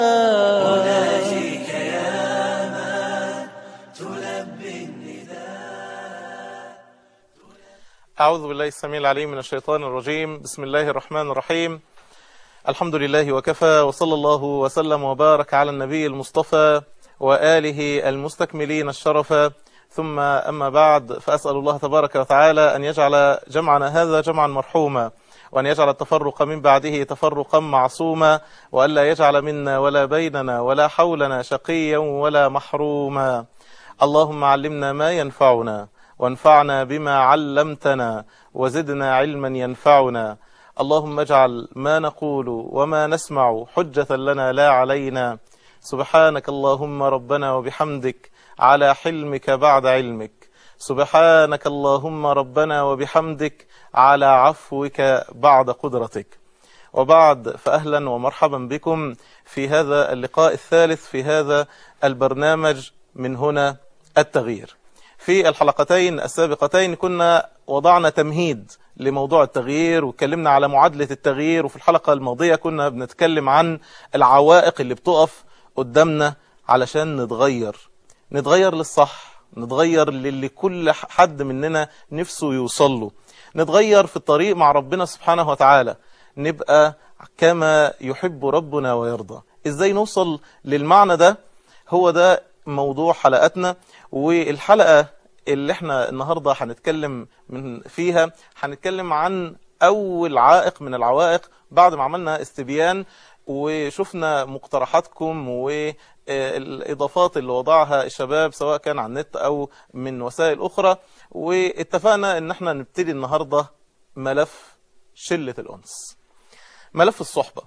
أناجيك يا من تلبي النداء. أعوذ بالله السميع العليم من الشيطان الرجيم. بسم الله الرحمن الرحيم. الحمد لله وكفى، وصلى الله وسلم وبارك على النبي المصطفى وآله المستكملين الشرف، ثم أما بعد، فأسأل الله تبارك وتعالى أن يجعل جمعنا هذا جمعا مرحوما، وأن يجعل التفرق من بعده تفرقا معصوما، وألا يجعل منا ولا بيننا ولا حولنا شقيا ولا محروما. اللهم علمنا ما ينفعنا، وانفعنا بما علمتنا، وزدنا علما ينفعنا. اللهم اجعل ما نقول وما نسمع حجة لنا لا علينا. سبحانك اللهم ربنا وبحمدك على حلمك بعد علمك. سبحانك اللهم ربنا وبحمدك على عفوك بعد قدرتك. وبعد، فأهلا ومرحبا بكم في هذا اللقاء الثالث في هذا البرنامج من هنا التغيير. في الحلقتين السابقتين كنا وضعنا تمهيد لموضوع التغيير، واتكلمنا على معادلة التغيير، وفي الحلقة الماضية كنا بنتكلم عن العوائق اللي بتقف قدامنا علشان نتغير للصح، نتغير للي كل حد مننا نفسه يوصل له، نتغير في الطريق مع ربنا سبحانه وتعالى، نبقى كما يحب ربنا ويرضى. ازاي نوصل للمعنى ده؟ هو ده موضوع حلقتنا. والحلقة اللي احنا النهاردة هنتكلم فيها هنتكلم عن أول عائق من العوائق، بعد ما عملنا استبيان وشفنا مقترحاتكم والإضافات اللي وضعها الشباب سواء كان على النت أو من وسائل أخرى. واتفقنا ان احنا نبتدي النهاردة ملف شلة الأنس، ملف الصحبة.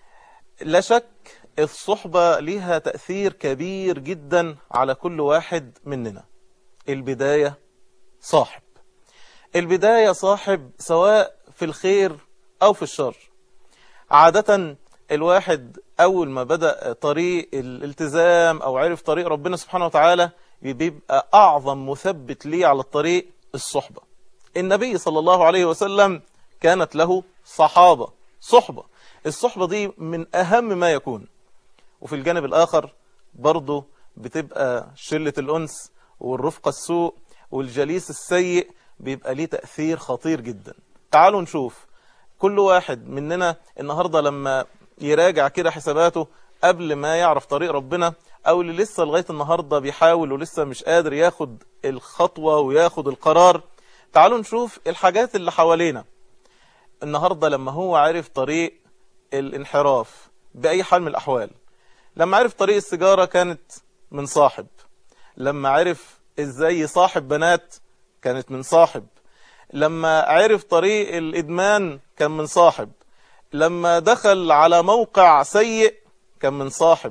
لا شك الصحبة ليها تأثير كبير جدا على كل واحد مننا. البداية صاحب سواء في الخير أو في الشر. عادة الواحد أول ما بدأ طريق الالتزام أو عرف طريق ربنا سبحانه وتعالى بيبقى أعظم مثبت ليه على الطريق الصحبة. النبي صلى الله عليه وسلم كانت له صحبة. الصحبة دي من أهم ما يكون. وفي الجانب الآخر برضو بتبقى شلة الأنس والرفقة السوء والجليس السيء، بيبقى ليه تأثير خطير جدا. تعالوا نشوف كل واحد مننا النهاردة لما يراجع كده حساباته قبل ما يعرف طريق ربنا، أو اللي لسه لغاية النهاردة بيحاول ولسه مش قادر ياخد الخطوة وياخد القرار. تعالوا نشوف الحاجات اللي حوالينا النهاردة. لما هو عرف طريق الانحراف بأي حال من الأحوال، لما عرف طريق السيجارة كانت من صاحب، لما عرف ازاي يصاحب بنات كانت من صاحب، لما عرف طريق الإدمان كان من صاحب، لما دخل على موقع سيء كان من صاحب.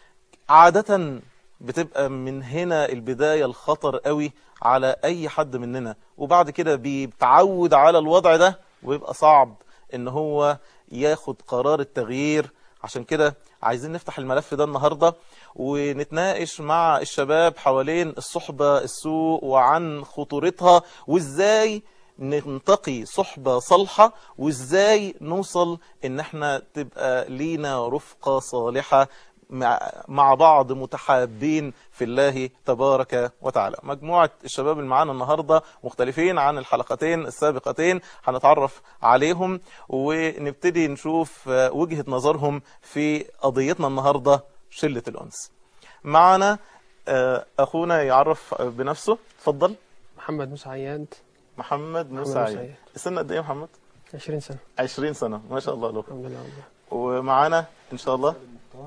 عادة بتبقى من هنا البداية الخطر قوي على أي حد مننا، وبعد كده بيتعود على الوضع ده ويبقى صعب ان هو ياخد قرار التغيير. عشان كده عايزين نفتح الملف ده النهاردة ونتناقش مع الشباب حوالين الصحبة السوء وعن خطورتها، وازاي ننتقي صحبة صالحة، وازاي نوصل ان احنا تبقى لينا رفقة صالحة مع بعض متحابين في الله تبارك وتعالى. مجموعة الشباب اللي معانا النهاردة مختلفين عن الحلقتين السابقتين، هنتعرف عليهم ونبتدي نشوف وجهة نظرهم في قضيتنا النهاردة شلة الأنس. معنا أخونا يعرف بنفسه. اتفضل. محمد موسى عياد. محمد موسى عياد. السنة قد ايه يا محمد؟ 20 سنة. 20 سنة، ما شاء الله لكم. الحمد لله. ومعنا إن شاء الله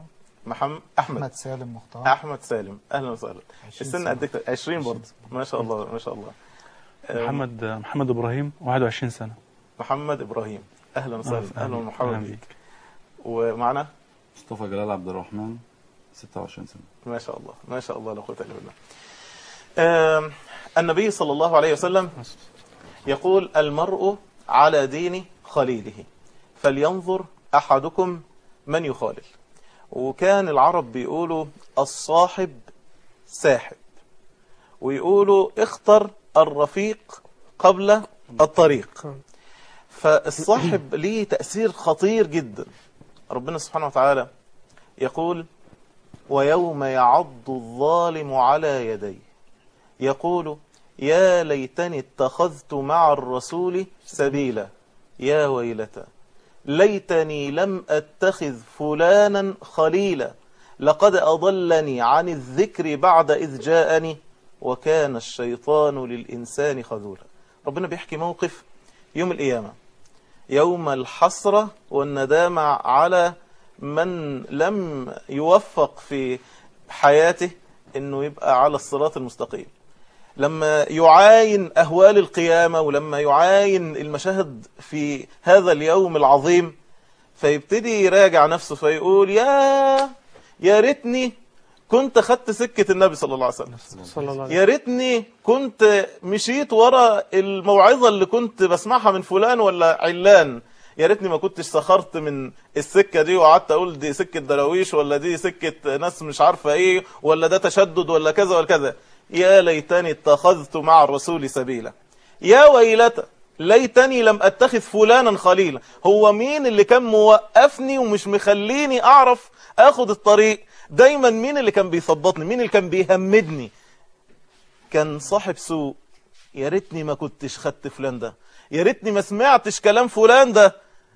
أحمد سالم مختار. أحمد سالم، أهلا وسهلا. السن قد ايه؟ 20 برضه، ما شاء الله ما شاء الله. محمد إبراهيم، 21 سنة. محمد إبراهيم، أهلا وسهلا. أهلا ومرحبا بك. ومعنا مصطفى جلال عبد الرحمن، 26 سنة. ما شاء الله ما شاء الله لا قوة إلا بالله. النبي صلى الله عليه وسلم يقول: المرء على دين خليله فلينظر أحدكم من يخالل. وكان العرب بيقولوا الصاحب ساحب، ويقولوا اختر الرفيق قبل الطريق. فالصاحب ليه تأثير خطير جدا. ربنا سبحانه وتعالى يقول: ويوم يعض الظالم على يديه يقول يا ليتني اتخذت مع الرسول سبيلا يا ويلتى ليتني لم أتخذ فلانا خليلا لقد أضلني عن الذكر بعد إذ جاءني وكان الشيطان للإنسان خذولا. ربنا بيحكي موقف يوم القيامة، يوم الحسرة والندامة على من لم يوفق في حياته انه يبقى على الصراط المستقيم، لما يعاين أهوال القيامة ولما يعاين المشاهد في هذا اليوم العظيم فيبتدي يراجع نفسه فيقول يا ريتني كنت خدت سكة النبي صلى الله عليه وسلم، صلى الله عليه يا ريتني كنت مشيت ورا الموعظة اللي كنت بسمعها من فلان ولا علان، يا ريتني ما كنتش سخرت من السكة دي وقعدت أقول دي سكة دراويش ولا دي سكة ناس مش عارفة إيه ولا ده تشدد ولا كذا ولا كذا. يا ليتني اتخذت مع الرسول سبيلا يا ويلتى ليتني لم أتخذ فلانا خليلا. هو مين اللي كان موقفني ومش مخليني أعرف أخذ الطريق؟ دايما مين اللي كان بيثبطني؟ مين اللي كان بيهمدني؟ كان صاحب سوء. يا ريتني ما كنتش خدت فلان ده، يا ريتني ما سمعتش كلام فلان ده.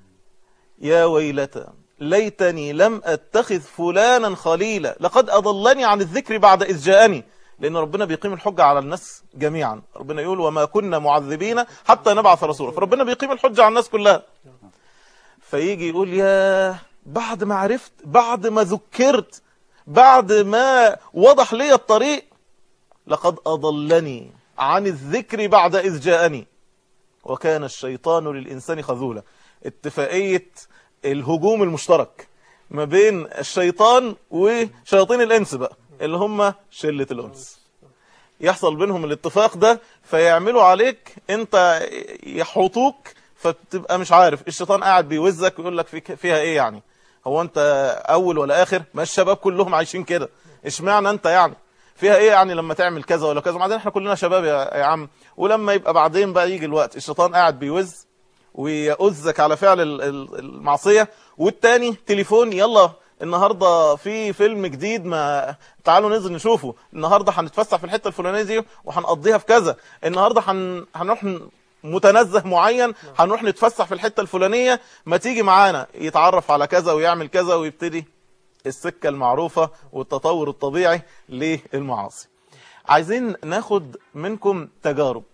يا ويلتى ليتني لم أتخذ فلانا خليلا لقد أضلني عن الذكر بعد إذ جاءني. لأن ربنا بيقيم الحجة على الناس جميعا، ربنا يقول وما كنا معذبين حتى نبعث رسولا، فربنا بيقيم الحجة على الناس كلها. فيجي يقول يا بعد ما عرفت، بعد ما ذكرت، بعد ما وضح لي الطريق، لقد أضلني عن الذكر بعد إذ جاءني وكان الشيطان للإنسان خذولا. اتفاقية الهجوم المشترك ما بين الشيطان وشياطين الإنس بقى اللي هم شلة الأنس، يحصل بينهم الاتفاق ده فيعملوا عليك انت، يحوطوك فتبقى مش عارف. الشيطان قاعد بيوزك ويقول لك فيها ايه يعني؟ هو انت اول ولا اخر؟ ما الشباب كلهم عايشين كده، اشمعنى انت يعني؟ فيها ايه يعني لما تعمل كذا ولا كذا؟ بعدين احنا كلنا شباب يا عم. ولما يبقى بعدين بقى يجي الوقت الشيطان قاعد بيوز ويؤذك على فعل المعصية، والتاني تليفون يلا النهاردة في فيلم جديد، ما تعالوا ننزل نشوفه، النهاردة هنتفسح في الحتة الفلانية دي وهنقضيها في كذا، النهاردة هنروح متنزه معين، هنروح نتفسح في الحتة الفلانية، ما تيجي معانا، يتعرف على كذا ويعمل كذا ويبتدي السكة المعروفة والتطور الطبيعي للمعاصي. عايزين ناخد منكم تجارب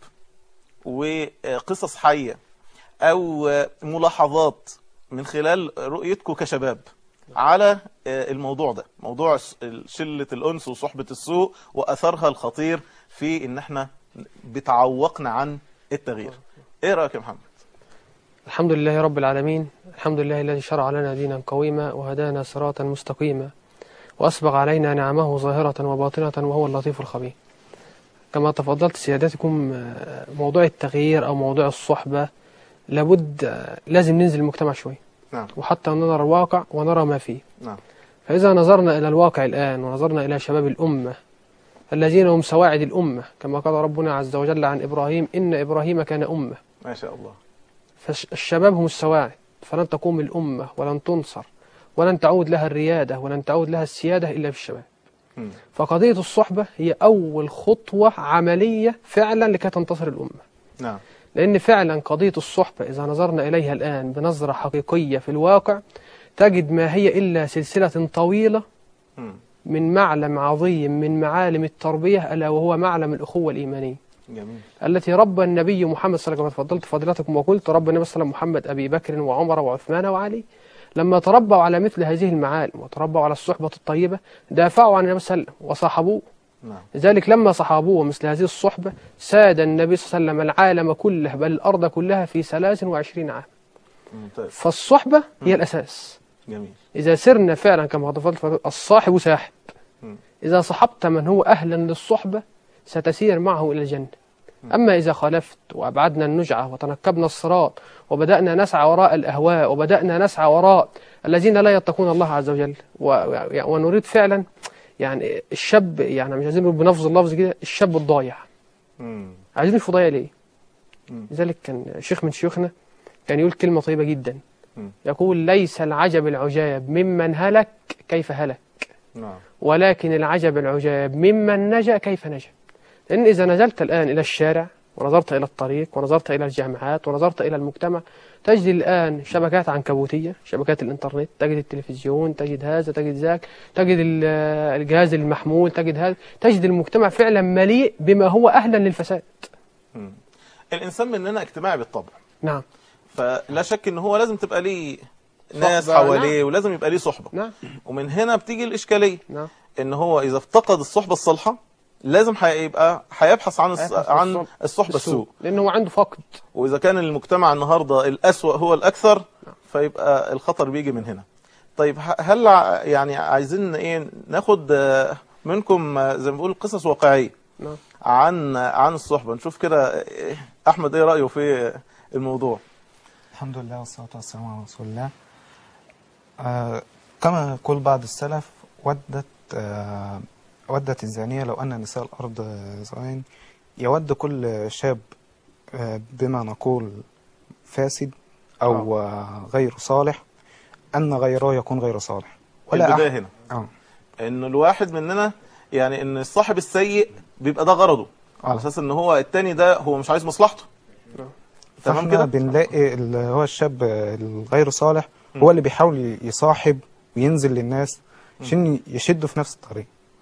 وقصص حية أو ملاحظات من خلال رؤيتكم كشباب على الموضوع ده، موضوع شلة الأنس وصحبة السوء وأثرها الخطير في إن احنا بتعوقنا عن التغيير. ايه رأيك يا محمد؟ الحمد لله رب العالمين، الحمد لله الذي شرع لنا دينا قويما وهدانا صراطا مستقيما وأسبغ علينا نعمه ظاهرة وباطنة وهو اللطيف الخبير. كما تفضلت سيادتكم، موضوع التغيير أو موضوع الصحبة لابد لازم ننزل المجتمع شوي، نعم، وحتى نرى الواقع ونرى ما فيه. نعم. فإذا نظرنا إلى الواقع الآن ونظرنا إلى شباب الأمة الذين هم سواعد الأمة، كما قال ربنا عز وجل عن إبراهيم إن إبراهيم كان أمة، ما شاء الله. فالشباب هم السواعد، فلن تقوم الأمة ولن تنصر ولن تعود لها الريادة ولن تعود لها السيادة إلا بالشباب. فقضية الصحبة هي أول خطوة عملية فعلا لكي تنتصر الأمة. نعم. لأن فعلا قضية الصحبة إذا نظرنا إليها الآن بنظرة حقيقية في الواقع تجد ما هي إلا سلسلة طويلة من معلم عظيم من معالم التربية، ألا وهو معلم الأخوة الإيمانية. جميل. التي ربى النبي محمد صلى الله عليه وسلم. فضلت فضيلتكم وقلت ربى النبي صلى الله عليه وسلم محمد أبي بكر وعمر وعثمان وعلي، لما تربوا على مثل هذه المعالم وتربوا على الصحبة الطيبة دافعوا عن النبي صلى الله عليه وسلم وصاحبوه. نعم. لذلك لما صحابوه مثل هذه الصحبة ساد النبي صلى الله عليه وسلم العالم كله بل الأرض كلها في 23 عام. ممتاز. فالصحبة هي الأساس. جميل. إذا سرنا فعلا كما تفضلت الصاحب ساحب، إذا صحبت من هو أهلا للصحبة ستسير معه إلى الجنة. أما إذا خالفت وأبعدنا النجعة وتنكبنا الصراط وبدأنا نسعى وراء الأهواء وبدأنا نسعى وراء الذين لا يتقون الله عز وجل ونريد فعلا يعني الشاب، يعني مش عايزين نقول بنفظ اللفظ كده، الشاب الضايع. عايزين مش ضايع ليه؟ لذلك كان شيخ من شيوخنا كان يقول كلمة طيبة جدا، يقول ليس العجب العجاب ممن هلك كيف هلك، نعم. ولكن العجب العجاب ممن نجا كيف نجا. لأن إذا نزلت الآن إلى الشارع ونظرت إلى الطريق ونظرت إلى الجامعات ونظرت إلى المجتمع، تجد الآن شبكات عنكبوتية، شبكات الإنترنت، تجد التلفزيون، تجد هذا، تجد ذاك، تجد الجهاز المحمول، تجد هذا، تجد المجتمع فعلا مليء بما هو أهلا للفساد. الإنسان مننا اجتماعي بالطبع. نعم. فلا شك إن هو لازم تبقى ليه ناس صحبة. حواليه، نعم. ولازم يبقى ليه صحبة. نعم. ومن هنا بتيجي الإشكالية. نعم. إن هو إذا افتقد الصحبة الصالحة لازم هيبحث عن الصحبة السوء، لأنه هو عنده فقد. وإذا كان المجتمع النهاردة الأسوأ هو الأكثر فيبقى الخطر بيجي من هنا. طيب هل يعني عايزين إيه ناخد منكم زي ما بنقول قصص واقعية عن الصحبة، نشوف كده أحمد إيه رأيه في الموضوع؟ الحمد لله والصلاة والسلام على رسول الله. كما يقول بعض السلف ودت الزانية لو أن نساء الأرض زوان. يود كل شاب بما نقول فاسد أو غير صالح أن غيره يكون غير صالح. ولا البداية هنا إن الواحد مننا يعني إن الصاحب السيء بيبقى ده غرضه على أساس إن هو التاني ده هو مش عايز مصلحته. تمام كده. بنلاقي اللي هو الشاب الغير صالح هو اللي بيحاول يصاحب وينزل للناس عشان يشدوا في نفس الطريق.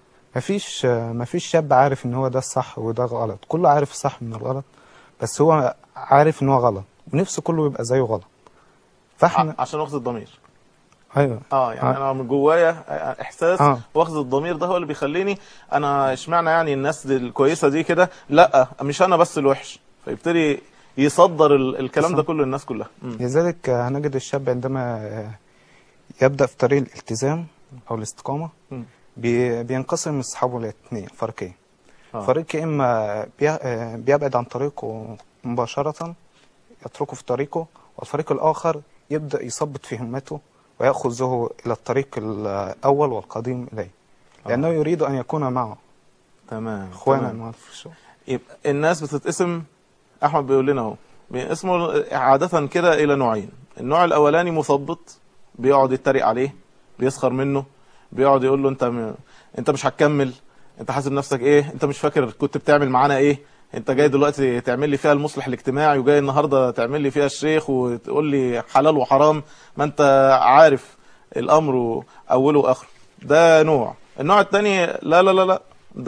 مفيش شاب عارف ان هو ده الصح وده غلط، كله عارف الصح من الغلط، بس هو عارف ان هو غلط ونفسه كله يبقى زيه غلط. فاحنا عشان واخد الضمير. ايوه. يعني انا من جوايا احساس واخد الضمير ده هو اللي بيخليني انا اشمعنى يعني الناس الكويسه دي كده، لا مش انا بس الوحش، فيبتدي يصدر الكلام ده كله للناس كلها. لذلك هنجد الشاب عندما يبدأ في طريق الالتزام او الاستقامه بينقسم اصحابه لاثنين فريقين. فريق اما بيبعد عن طريقه مباشره يتركه في طريقه، والفريق الاخر يبدأ يثبط في همته ويأخذه إلى الطريق الأول والقديم إليه، لأنه يريد أن يكون معه. تمام. إخوانا معه في الشغل. يبقى الناس بتتقسم، أحمد بيقول لنا أهو بينقسموا عادة كده إلى نوعين. النوع الأولاني مثبط، بيقعد يتريق عليه، بيسخر منه، بيقعد يقول له أنت مش هتكمل، أنت حاسب نفسك إيه، أنت مش فاكر كنت بتعمل معانا إيه، انت جاي دلوقتي تعمل لي فيها المصلح الاجتماعي وجاي النهارده تعمل لي فيها الشيخ وتقول لي حلال وحرام، ما انت عارف الامر اوله واخره. ده نوع. النوع الثاني لا لا لا لا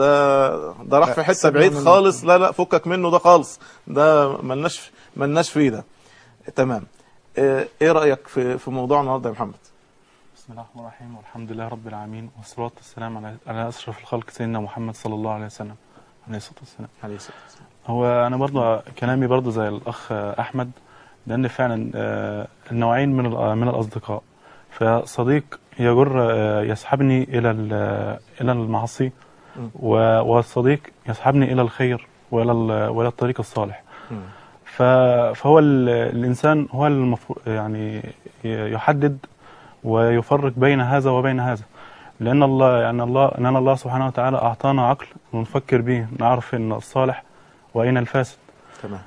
ده راح في حته بعيد خالص، لا فكك منه ده خالص، ده ملناش فيه ده. تمام. ايه رايك في موضوع النهارده يا محمد؟ بسم الله الرحمن الرحيم، والحمد لله رب العالمين، والصلاه والسلام على اشرف الخلق سيدنا محمد صلى الله عليه وسلم عليه الصلاه والسلام. هو انا برضه كلامي برضه زي الاخ احمد، لان فعلا النوعين من الاصدقاء. فصديق يسحبني الى المعاصي، والصديق يسحبني الى الخير والى الطريق الصالح. فهو الانسان هو المفروض يعني يحدد ويفرق بين هذا وبين هذا، لان الله سبحانه وتعالى اعطانا عقل ونفكر به، نعرف ان الصالح وأين الفاسد. تمام.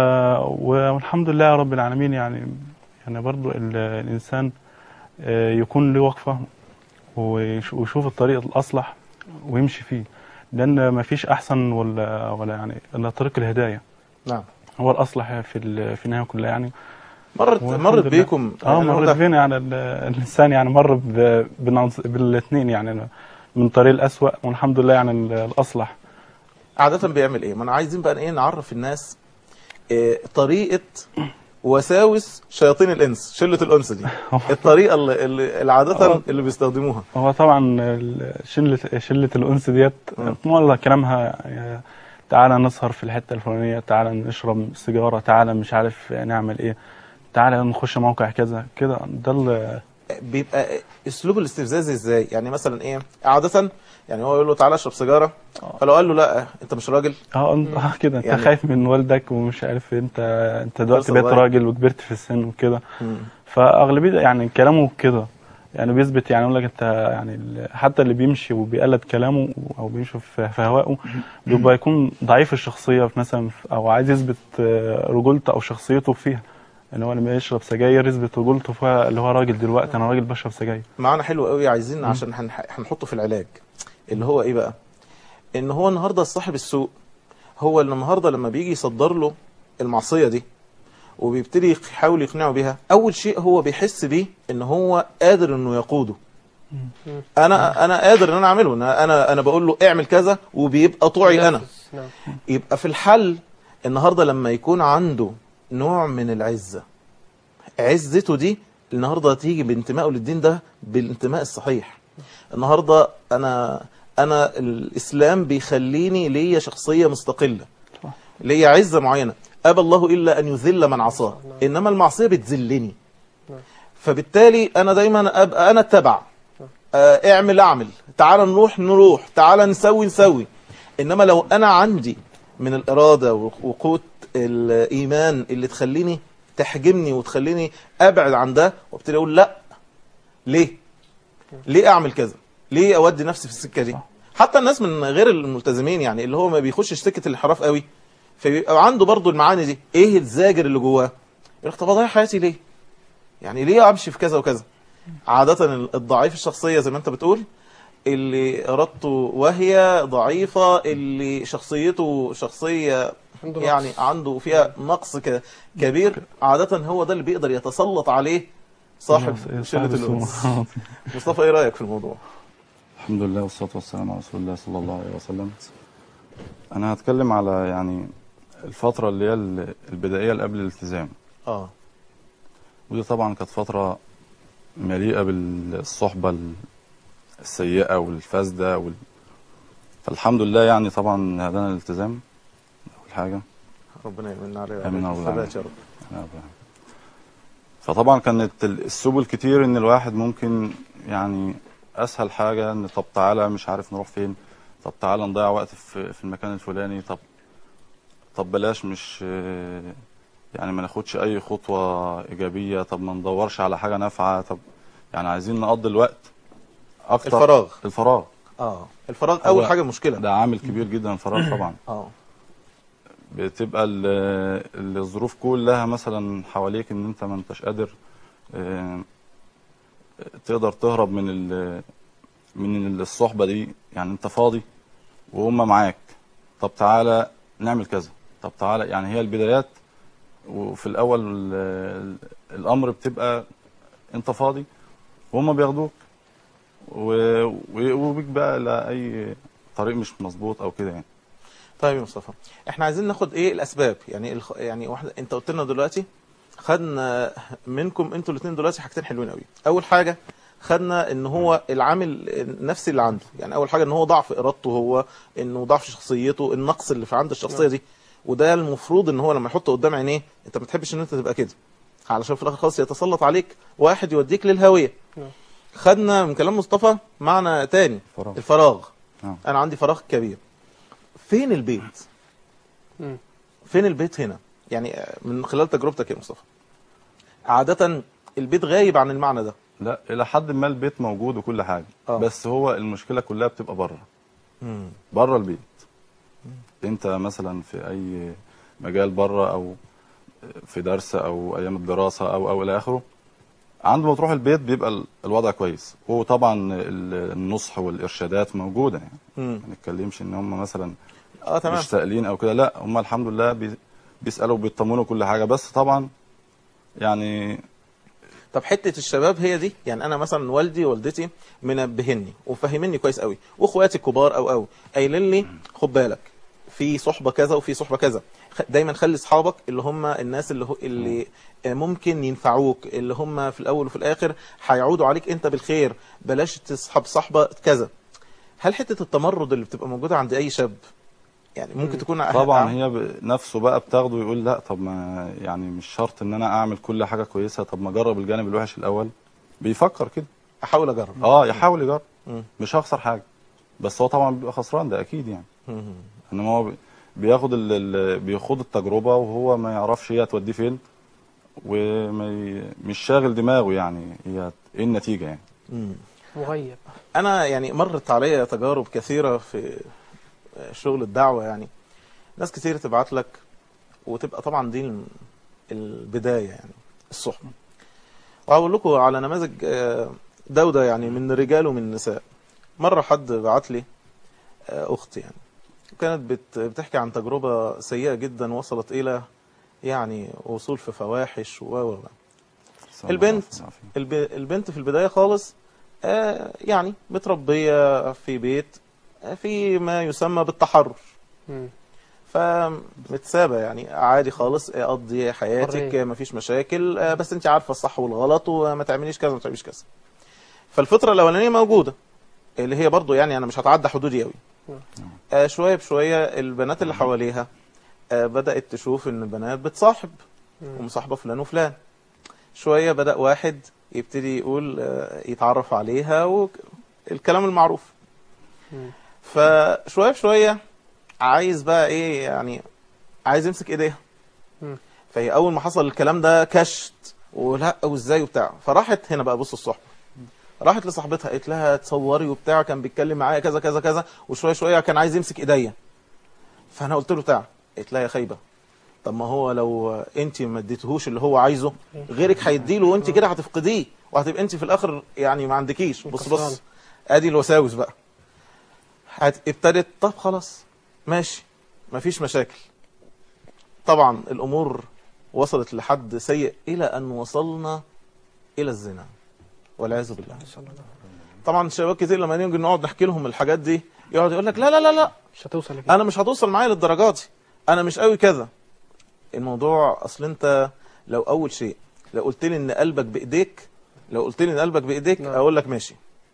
والحمد لله رب العالمين. يعني برضو الإنسان يكون له وقفة ويشوف الطريق الأصلح ويمشي فيه، لأن ما فيش أحسن ولا يعني إلا طريق الهداية. نعم. هو الأصلح في النهاية كلها. يعني مرت بيكم مرت بينا يعني الإنسان يعني مر بالاثنين، يعني من طريق الأسوأ والحمد لله يعني الأصلح. عادة بيعمل ايه؟ ما انا عايزين بقى ايه نعرف الناس طريقة وساوس شياطين الانس، شلة الانس دي الطريقة اللي عادة اللي بيستخدموها. هو طبعا شلة الانس ديت والله كلامها تعالى نسهر في الحتة الفلانية، تعالى نشرب سيجارة، تعالى مش عارف نعمل ايه، تعالى نخش موقع كذا كده. ده بيبقى اسلوب الاستفزاز ازاي؟ يعني مثلا ايه عادة؟ يعني هو يقول له تعالى اشرب سيجاره، فلو قال له لا انت مش راجل كده انت يعني خايف من والدك ومش عارف انت دلوقتي بقيت راجل وكبرت في السن وكده. فاغلبيه يعني كلامه كده يعني بيثبت، يعني يقول لك انت يعني حتى اللي بيمشي وبيقلد كلامه او بيمشي في هوائه بيبقى يكون ضعيف الشخصيه مثلا، او عايز يثبت رجولته او شخصيته فيها. ان هو لما يشرب سجاير يثبت رجولته فيها اللي هو راجل دلوقتي، انا راجل بشرب سجاير. معانا حلو قوي، عايزين عشان هنحطه في العلاج اللي هو ايه بقى، ان هو النهارده صاحب السوق هو اللي النهارده لما بيجي يصدر له المعصيه دي وبيبتدي يحاول يقنعه بيها، اول شيء هو بيحس بيه ان هو قادر انه يقوده. انا قادر ان انا اعمله، انا بقول له اعمل كذا وبيبقى طوعي انا. يبقى في الحل النهارده لما يكون عنده نوع من العزه، عزته دي النهارده تيجي بانتمائه للدين ده بالانتماء الصحيح. النهارده انا الاسلام بيخليني ليا شخصيه مستقله، ليا عزه معينه، ابى الله الا ان يذل من عصاه، انما المعصيه بتذلني. فبالتالي انا دايما ابقى انا التبع، اعمل، تعال نروح، تعال نسوي. انما لو انا عندي من الاراده وقوه الايمان اللي تخليني تحجمني وتخليني ابعد عن ده، وابتدي اقول لا، ليه اعمل كذا، ليه اودي نفسي في السكه دي. حتى الناس من غير الملتزمين يعني اللي هو ما بيخشش سكه الانحراف قوي، فبيبقى عنده برضو المعاني دي، ايه الزاجر اللي جواه، يقول طب اضيع حياتي ليه، يعني ليه امشي في كذا وكذا. عاده الضعيف الشخصيه زي ما انت بتقول، اللي ارادته وهي ضعيفه، اللي شخصيته شخصيه يعني عنده فيها نقص كبير، عاده هو ده اللي بيقدر يتسلط عليه صاحب شله الانس. مصطفى ايه رايك في الموضوع؟ الحمد لله والصلاة والسلام على رسول الله صلى الله عليه وسلم. أنا هتكلم على يعني الفترة اللي هي البدائية اللي قبل الالتزام. ودي طبعا كانت فترة مليئة بالصحبة السيئة والفاسدة فالحمد لله يعني طبعا هدانا الالتزام أول حاجة. ربنا يمن علينا. آمين الثبات يا رب. فطبعا كانت السبل كتير ان الواحد ممكن يعني اسهل حاجه ان طب تعالى مش عارف نروح فين، طب تعالى نضيع وقت في المكان الفلاني، طب بلاش مش يعني ما ناخدش اي خطوه ايجابيه، طب ما ندورش على حاجه نافعه، طب يعني عايزين نقضي الوقت اكتر. الفراغ الفراغ اول حاجه مشكله، ده عامل كبير جدا الفراغ طبعا. بتبقى الظروف كلها مثلا حواليك ان انت ما انتش قادر تقدر تهرب من الصحبة دي، يعني انت فاضي وهم معاك، طب تعالى نعمل كذا، طب تعالى، يعني هي البدايات. وفي الاول الامر بتبقى انت فاضي وهم بياخدوك وبيك بقى لاي طريق مش مظبوط او كده يعني. طيب يا مصطفى، احنا عايزين ناخد ايه الاسباب، يعني واحده انت قلت لنا دلوقتي، خدنا منكم انتوا الاثنين دلوقتي حاجتين حلوين قوي. اول حاجه خدنا ان هو العامل النفسي اللي عنده، يعني اول حاجه ان هو ضعف ارادته، هو انه ضعف شخصيته، النقص اللي في عند الشخصيه دي، وده المفروض ان هو لما يحطه قدام عينيه، انت ما تحبش ان انت تبقى كده علشان في الاخر خالص يتسلط عليك واحد يوديك للهاويه. خدنا من كلام مصطفى معنى تاني، الفراغ. انا عندي فراغ كبير. فين البيت؟ فين البيت هنا؟ يعني من خلال تجربتك يا مصطفى، عادة البيت غايب عن المعنى ده. لا، إلى حد ما البيت موجود وكل حاجة. بس هو المشكلة كلها بتبقى بره. بره البيت. انت مثلا في اي مجال بره، او في درس، او ايام الدراسة، او الى اخره، عند ما تروح البيت بيبقى الوضع كويس. وطبعا النصح والارشادات موجودة يعني. ما نتكلمش ان هم مثلا مش سائلين او كده، لا، هم الحمد لله بيسالوا وبيطمنوا كل حاجه. بس طبعا يعني طب حته الشباب هي دي، يعني انا مثلا والدي ووالدتي منبهني وفهمني كويس قوي، واخواتي الكبار او قايلين لي خد بالك في صحبه كذا وفي صحبه كذا، دايما خلي اصحابك اللي هم الناس اللي ممكن ينفعوك، اللي هم في الاول وفي الاخر هيعودوا عليك انت بالخير، بلاش تصحب صحبه كذا. هل حته التمرد اللي بتبقى موجوده عند اي شاب يعني ممكن تكون طبعا هي نفسه بقى بتاخده يقول لا، طب ما يعني مش شرط ان انا اعمل كل حاجه كويسه، طب ما اجرب الجانب الوحش الاول. بيفكر كده، احاول اجرب. يحاول يجرب، مش هخسر حاجه. بس هو طبعا بيبقى خسران، ده اكيد يعني. انما هو بياخد التجربه وهو ما يعرفش هي هتوديه فين، ومش شاغل دماغه يعني هي ايه النتيجه يعني. مغيب. انا يعني مرت عليا تجارب كثيره في شغل الدعوه، يعني ناس كتير تبعت لك وتبقى طبعا دي البداية يعني الصحبة. وهقول لكم على نماذج ده يعني من رجال ومن نساء. مرة حد بعت لي أختي يعني كانت بتحكي عن تجربة سيئة جدا وصلت إلى يعني وصول في فواحش البنت في البداية خالص يعني متربية في بيت في ما يسمى بالتحرر، فمتسابة يعني عادي خالص، قضي حياتك مفيش مشاكل، بس انت عارفة الصح والغلط وما تعمليش كذا وما تعمليش كذا. فالفترة الأولانية موجودة اللي هي برضو يعني أنا مش هتعدى حدودي قوي. شوية بشوية البنات اللي حواليها بدأت تشوف ان البنات بتصاحب ومصاحبة فلان وفلان. شوية بدأ واحد يبتدي يقول يتعرف عليها والكلام المعروف. فشوية بشوية عايز بقى ايه يعني عايز يمسك ايديها. فهي اول ما حصل الكلام ده كشت ولا وازاي وبتاع، فراحت هنا بقى بص الصحبة، راحت لصاحبتها قالت لها تصوري وبتاع كان بيتكلم معايا كذا كذا كذا، وشوية شوية كان عايز يمسك ايديا. فانا قلت له تعال، قالت لها يا خايبة، طب ما هو لو انت ما اديتهوش اللي هو عايزه غيرك هيديله وانت كده هتفقديه وهتبقى انت في الاخر يعني ما عندكيش. بص ادي الوساوس بقى. ابتدت طب خلاص ماشي مفيش مشاكل. طبعا الامور وصلت لحد سيء الى ان وصلنا الى الزنا والعياذ بالله. طبعا الشباب كتير لما نيجي نقعد نحكي لهم الحاجات دي يقعد يقول لك لا لا لا لا مش هتوصل لكده، انا مش هتوصل معايا للدرجات دي، انا مش قوي كذا. الموضوع اصل انت لو اول شيء لو قلت لي ان قلبك بايديك، اقول لك ماشي.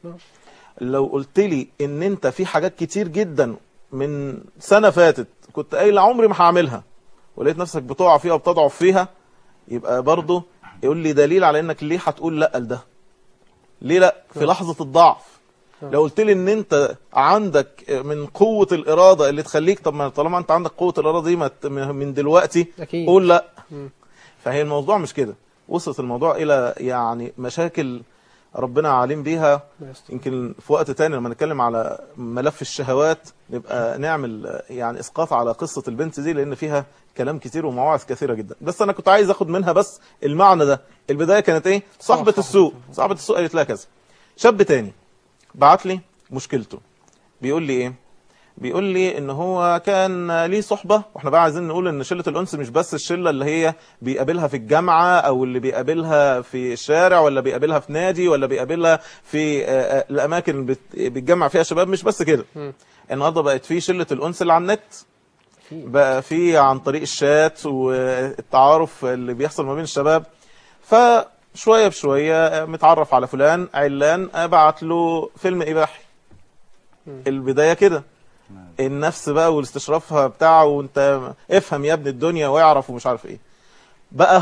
لو قلت لي ان انت في حاجات كتير جدا من سنة فاتت كنت قايل عمري ما هعملها ولقيت نفسك بتقع فيها وبتضعف فيها، يبقى برضه يقول لي دليل على انك ليه هتقول لا لده، ليه لا في لحظة الضعف. لو قلت لي ان انت عندك من قوة الارادة اللي تخليك، طب ما طالما انت عندك قوة الارادة دي من دلوقتي أكيد. قول لا. فهي الموضوع مش كده، وصلت الموضوع الى يعني مشاكل ربنا عليم بيها. يمكن في وقت تاني لما نتكلم على ملف الشهوات نبقى نعمل يعني اسقاط على قصة البنت دي، لان فيها كلام كتير ومواعظ كثيرة جدا. بس انا كنت عايز اخد منها بس المعنى ده. البداية كانت ايه؟ صاحبة السوق قالت لها كذا. شاب تاني بعت لي مشكلته، بيقول لي ايه؟ بيقول لي ان هو كان ليه صحبة، واحنا بقى عايزين نقول ان شلة الانس مش بس الشلة اللي هي بيقابلها في الجامعة او اللي بيقابلها في الشارع ولا بيقابلها في نادي ولا بيقابلها في الاماكن اللي بيتجمع فيها شباب، مش بس كده. النهارده بقت في شلة الانس اللي على النت، بقى في عن طريق الشات والتعارف اللي بيحصل ما بين الشباب. فشوية بشوية متعرف على فلان علان، ابعت له فيلم اباحي. البداية كده النفس بقى والاستشرافها بتاعه، وانت افهم يا ابن الدنيا ويعرف ومش عارف ايه. بقى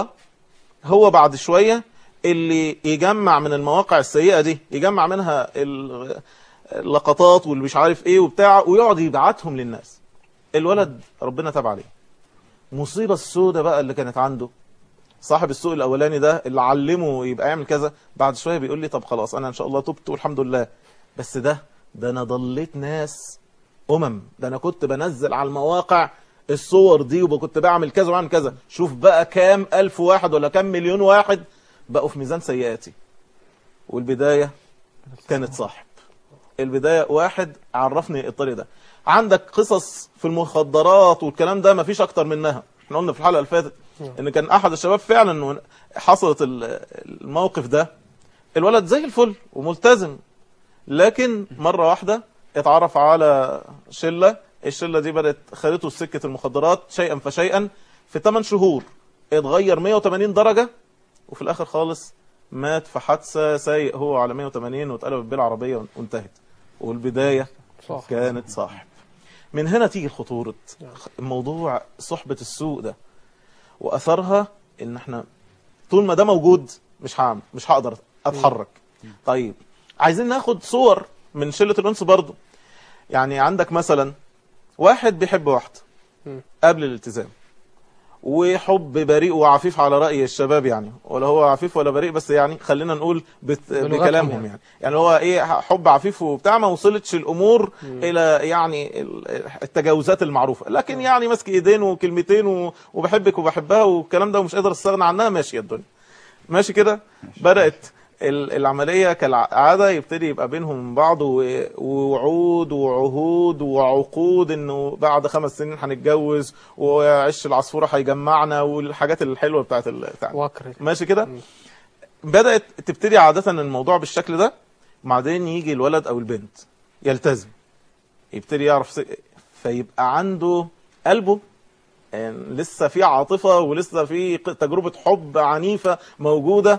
هو بعد شوية اللي يجمع من المواقع السيئة دي، يجمع منها اللقطات واللي مش عارف ايه وبتاع، ويقعد يبعتهم للناس. الولد ربنا تاب عليه. مصيبة السودة بقى اللي كانت عنده صاحب السوق الاولاني ده اللي علمه يبقى يعمل كذا، بعد شوية بيقول لي طب خلاص انا ان شاء الله تبت والحمد لله، بس ده انا ضليت ناس ده انا كنت بنزل على المواقع الصور دي وكنت بعمل كذا وعمل كذا. شوف بقى كام ألف واحد ولا كام مليون واحد بقوا في ميزان سيئاتي. والبداية كانت صاحب، البداية واحد عرفني الطريق ده. عندك قصص في المخدرات والكلام ده مفيش اكتر منها. احنا قلنا في الحلقة اللي فاتت ان كان احد الشباب فعلا حصلت الموقف ده. الولد زي الفل وملتزم، لكن مرة واحدة اتعرف على شلة، الشلة دي بدأت خدته سكة المخدرات شيئا فشيئا. في 8 شهور اتغير 180 درجة، وفي الاخر خالص مات في حادثة سايق هو على 180 واتقلبت بالعربية وانتهت. والبداية كانت صاحب. من هنا تيجي خطورة موضوع صحبة السوء ده واثرها، ان احنا طول ما ده موجود مش هقدر اتحرك. طيب عايزين ناخد صور من شلة الأنس برضو. يعني عندك مثلا واحد بيحب واحدة قبل الالتزام، وحب بريء وعفيف على رأي الشباب يعني، ولا هو عفيف ولا بريء، بس يعني خلينا نقول بكلامهم يعني هو ايه، حب عفيف وبتاع، ما وصلتش الامور الى يعني التجاوزات المعروفة، لكن يعني ماسك ايدين وكلمتين وبحبك وبحبها والكلام ده ومش قادر استغنى عنها، ماشي الدنيا ماشي كده. بدأت العملية كالعادة يبتدي يبقى بينهم من بعض ووعود وعهود وعقود انه بعد 5 سنين هنتجوز وعش العصفورة هيجمعنا والحاجات الحلوة بتاعت ماشي كده. بدأت تبتدي عادة الموضوع بالشكل ده، بعدين يجي الولد او البنت يلتزم، يبتدي يعرف فيبقى عنده قلبه يعني لسه في عاطفة ولسه في تجربة حب عنيفة موجودة،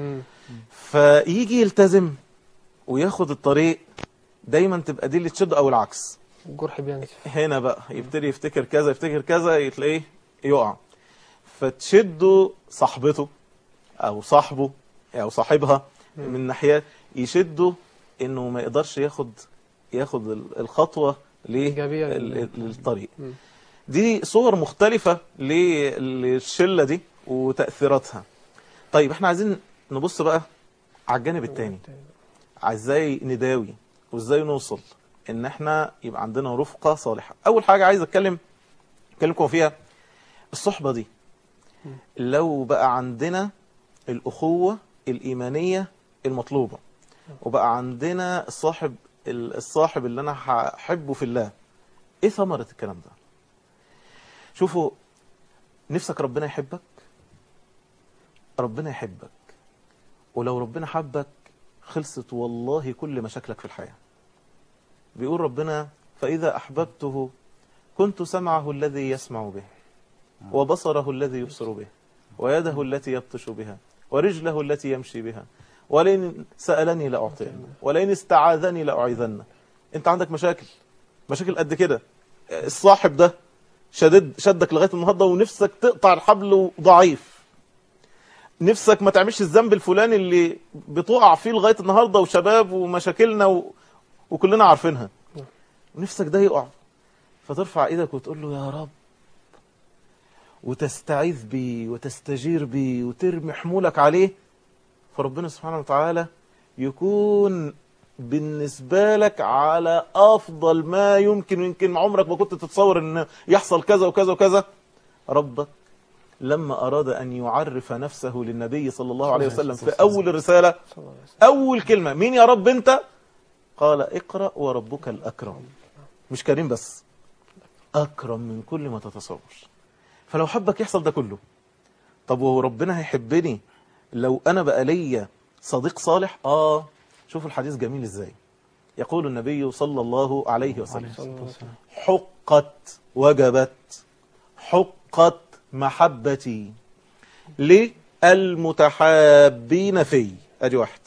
فيجي يلتزم وياخد الطريق، دايما تبقى دي اللي تشد او العكس، الجرح بينزف. هنا بقى يبتدي يفتكر كذا يفتكر كذا، تلاقيه يقع، فتشده صاحبته او صاحبه او صاحبها من ناحية، يشده انه ما يقدرش ياخد الخطوة للطريق. دي صور مختلفة للشلة دي وتأثيراتها. طيب احنا عايزين نبص بقى على الجانب التاني، ازاي نداوي وازاي نوصل ان احنا يبقى عندنا رفقة صالحة. اول حاجة عايز اكلمكم فيها الصحبة دي، لو بقى عندنا الاخوة الايمانية المطلوبة، وبقى عندنا الصاحب اللي انا هحبه في الله، ايه ثمرة الكلام ده؟ شوفوا، نفسك ربنا يحبك، ربنا يحبك، ولو ربنا حبك خلصت والله كل مشاكلك في الحياة. بيقول ربنا: فإذا أحببته كنت سمعه الذي يسمع به، وبصره الذي يبصر به، ويده التي يبطش بها، ورجله التي يمشي بها، ولئن سألني لأعطينه، ولئن استعاذني لأعيذنه. انت عندك مشاكل قد كده، الصاحب ده شدك لغاية النهاردة ونفسك تقطع الحبل ضعيف، نفسك ما تعملش الذنب الفلاني اللي بتقع فيه لغاية النهاردة، وشباب ومشاكلنا وكلنا عارفينها، ونفسك ده يقع، فترفع ايدك وتقول له يا رب، وتستعيذ بيه وتستجير بيه وترمي حمولك عليه، فربنا سبحانه وتعالى يكون بالنسبة لك على أفضل ما يمكن، ويمكن عمرك ما كنت تتصور أن يحصل كذا وكذا وكذا. ربك لما أراد أن يعرف نفسه للنبي صلى الله عليه وسلم في أول الرسالة، أول كلمة: مين يا رب أنت؟ قال: اقرأ وربك الأكرم. مش كريم بس، أكرم من كل ما تتصور. فلو حبك يحصل ده كله. طب وربنا هيحبني لو أنا بقى ليا صديق صالح؟ شوفوا الحديث جميل إزاي. يقول النبي صلى الله عليه وسلم: حقت وجبت حقت محبتي للمتحابين في، ادي واحد،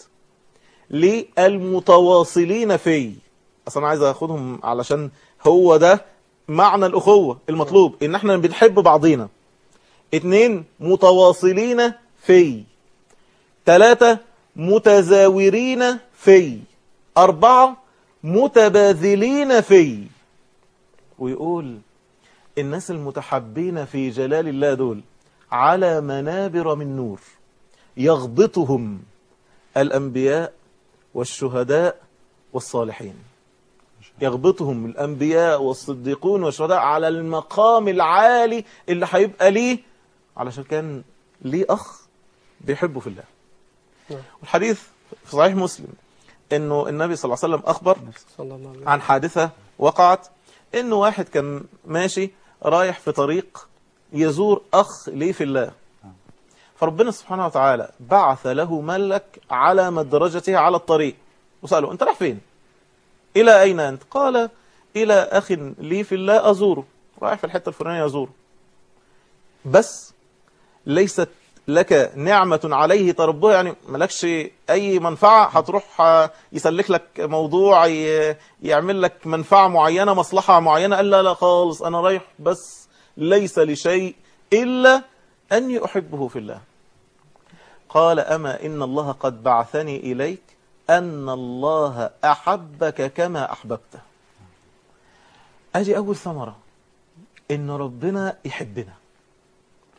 للمتواصلين في. اصلا انا عايز اخدهم علشان هو ده معنى الاخوة المطلوب، ان احنا بنحب بعضينا. 2 متواصلين في، 3 متزاورين في، 4 متباذلين في. ويقول الناس المتحبين في جلال الله دول على منابر من نور يغبطهم الأنبياء والشهداء والصالحين. يغبطهم الأنبياء والصديقون والشهداء على المقام العالي اللي هيبقى ليه، علشان كان ليه أخ بيحبه في الله. والحديث في صحيح مسلم انه النبي صلى الله عليه وسلم اخبر عن حادثة وقعت، انه واحد كان ماشي رايح في طريق يزور اخ ليه في الله، فربنا سبحانه وتعالى بعث له ملك على مدرجته على الطريق، وسأله: انت رايح فين؟ الى اين انت؟ قال: الى اخ لي في الله ازوره، رايح في الحتة الفلانية ازوره، بس ليست لك نعمة عليه تربها، يعني ملكش أي منفعة هتروح يسلك لك موضوع يعمل لك منفعة معينة مصلحة معينة. قال: لا خالص، أنا رايح بس ليس لشيء إلا أني أحبه في الله. قال: أما إن الله قد بعثني إليك أن الله أحبك كما أحببته. أجي أول ثمرة إن ربنا يحبنا،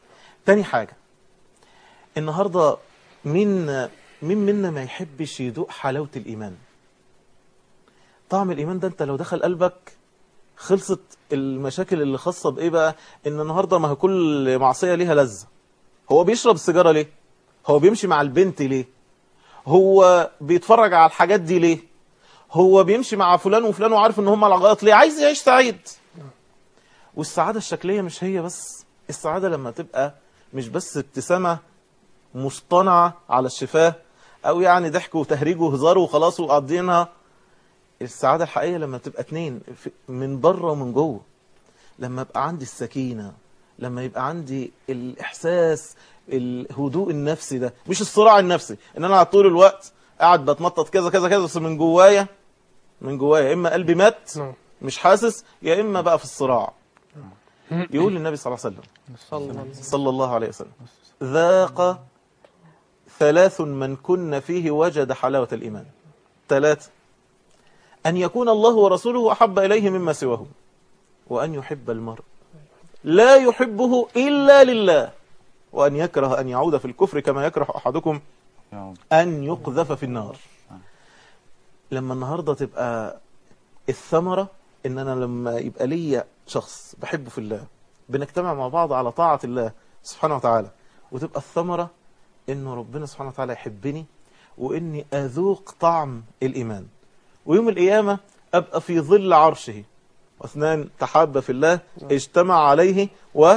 تاني حاجة، النهاردة مين منا ما يحبش يدوق حلاوة الإيمان؟ طعم الإيمان ده انت لو دخل قلبك خلصت المشاكل اللي خاصة بإيه بقى؟ إن النهاردة ما هي كل معصية ليها لذة. هو بيشرب السيجارة ليه؟ هو بيمشي مع البنت ليه؟ هو بيتفرج على الحاجات دي ليه؟ هو بيمشي مع فلان وفلان وعارف إن هم العغايط ليه؟ عايز يعيش سعيد. والسعادة الشكلية مش هي بس. السعادة لما تبقى مش بس ابتسامة مصطنعة على الشفاه، أو يعني ضحك وتهريج وهزار وخلاص وقضينها. السعادة الحقيقية لما تبقى اتنين من بره ومن جوه، لما يبقى عندي السكينة، لما يبقى عندي الإحساس الهدوء النفسي ده، مش الصراع النفسي ان انا على طول الوقت قاعد بتنطط كذا كذا كذا، بس من جوايا يا اما قلبي مات مش حاسس، يا اما بقى في الصراع. يقول النبي صلى الله عليه وسلم صلى الله عليه وسلم: ذاق ثلاث من كن فيه وجد حلاوة الإيمان. 3: أن يكون الله ورسوله أحب إليه مما سواه، وأن يحب المرء لا يحبه إلا لله، وأن يكره أن يعود في الكفر كما يكره أحدكم أن يقذف في النار. لما النهاردة تبقى الثمرة إن أنا لما يبقى لي شخص بحبه في الله، بنجتمع مع بعض على طاعة الله سبحانه وتعالى، وتبقى الثمرة إنه ربنا سبحانه وتعالى يحبني، وإني أذوق طعم الإيمان، ويوم القيامة أبقى في ظل عرشه، واثنان تحابا في الله اجتمع عليه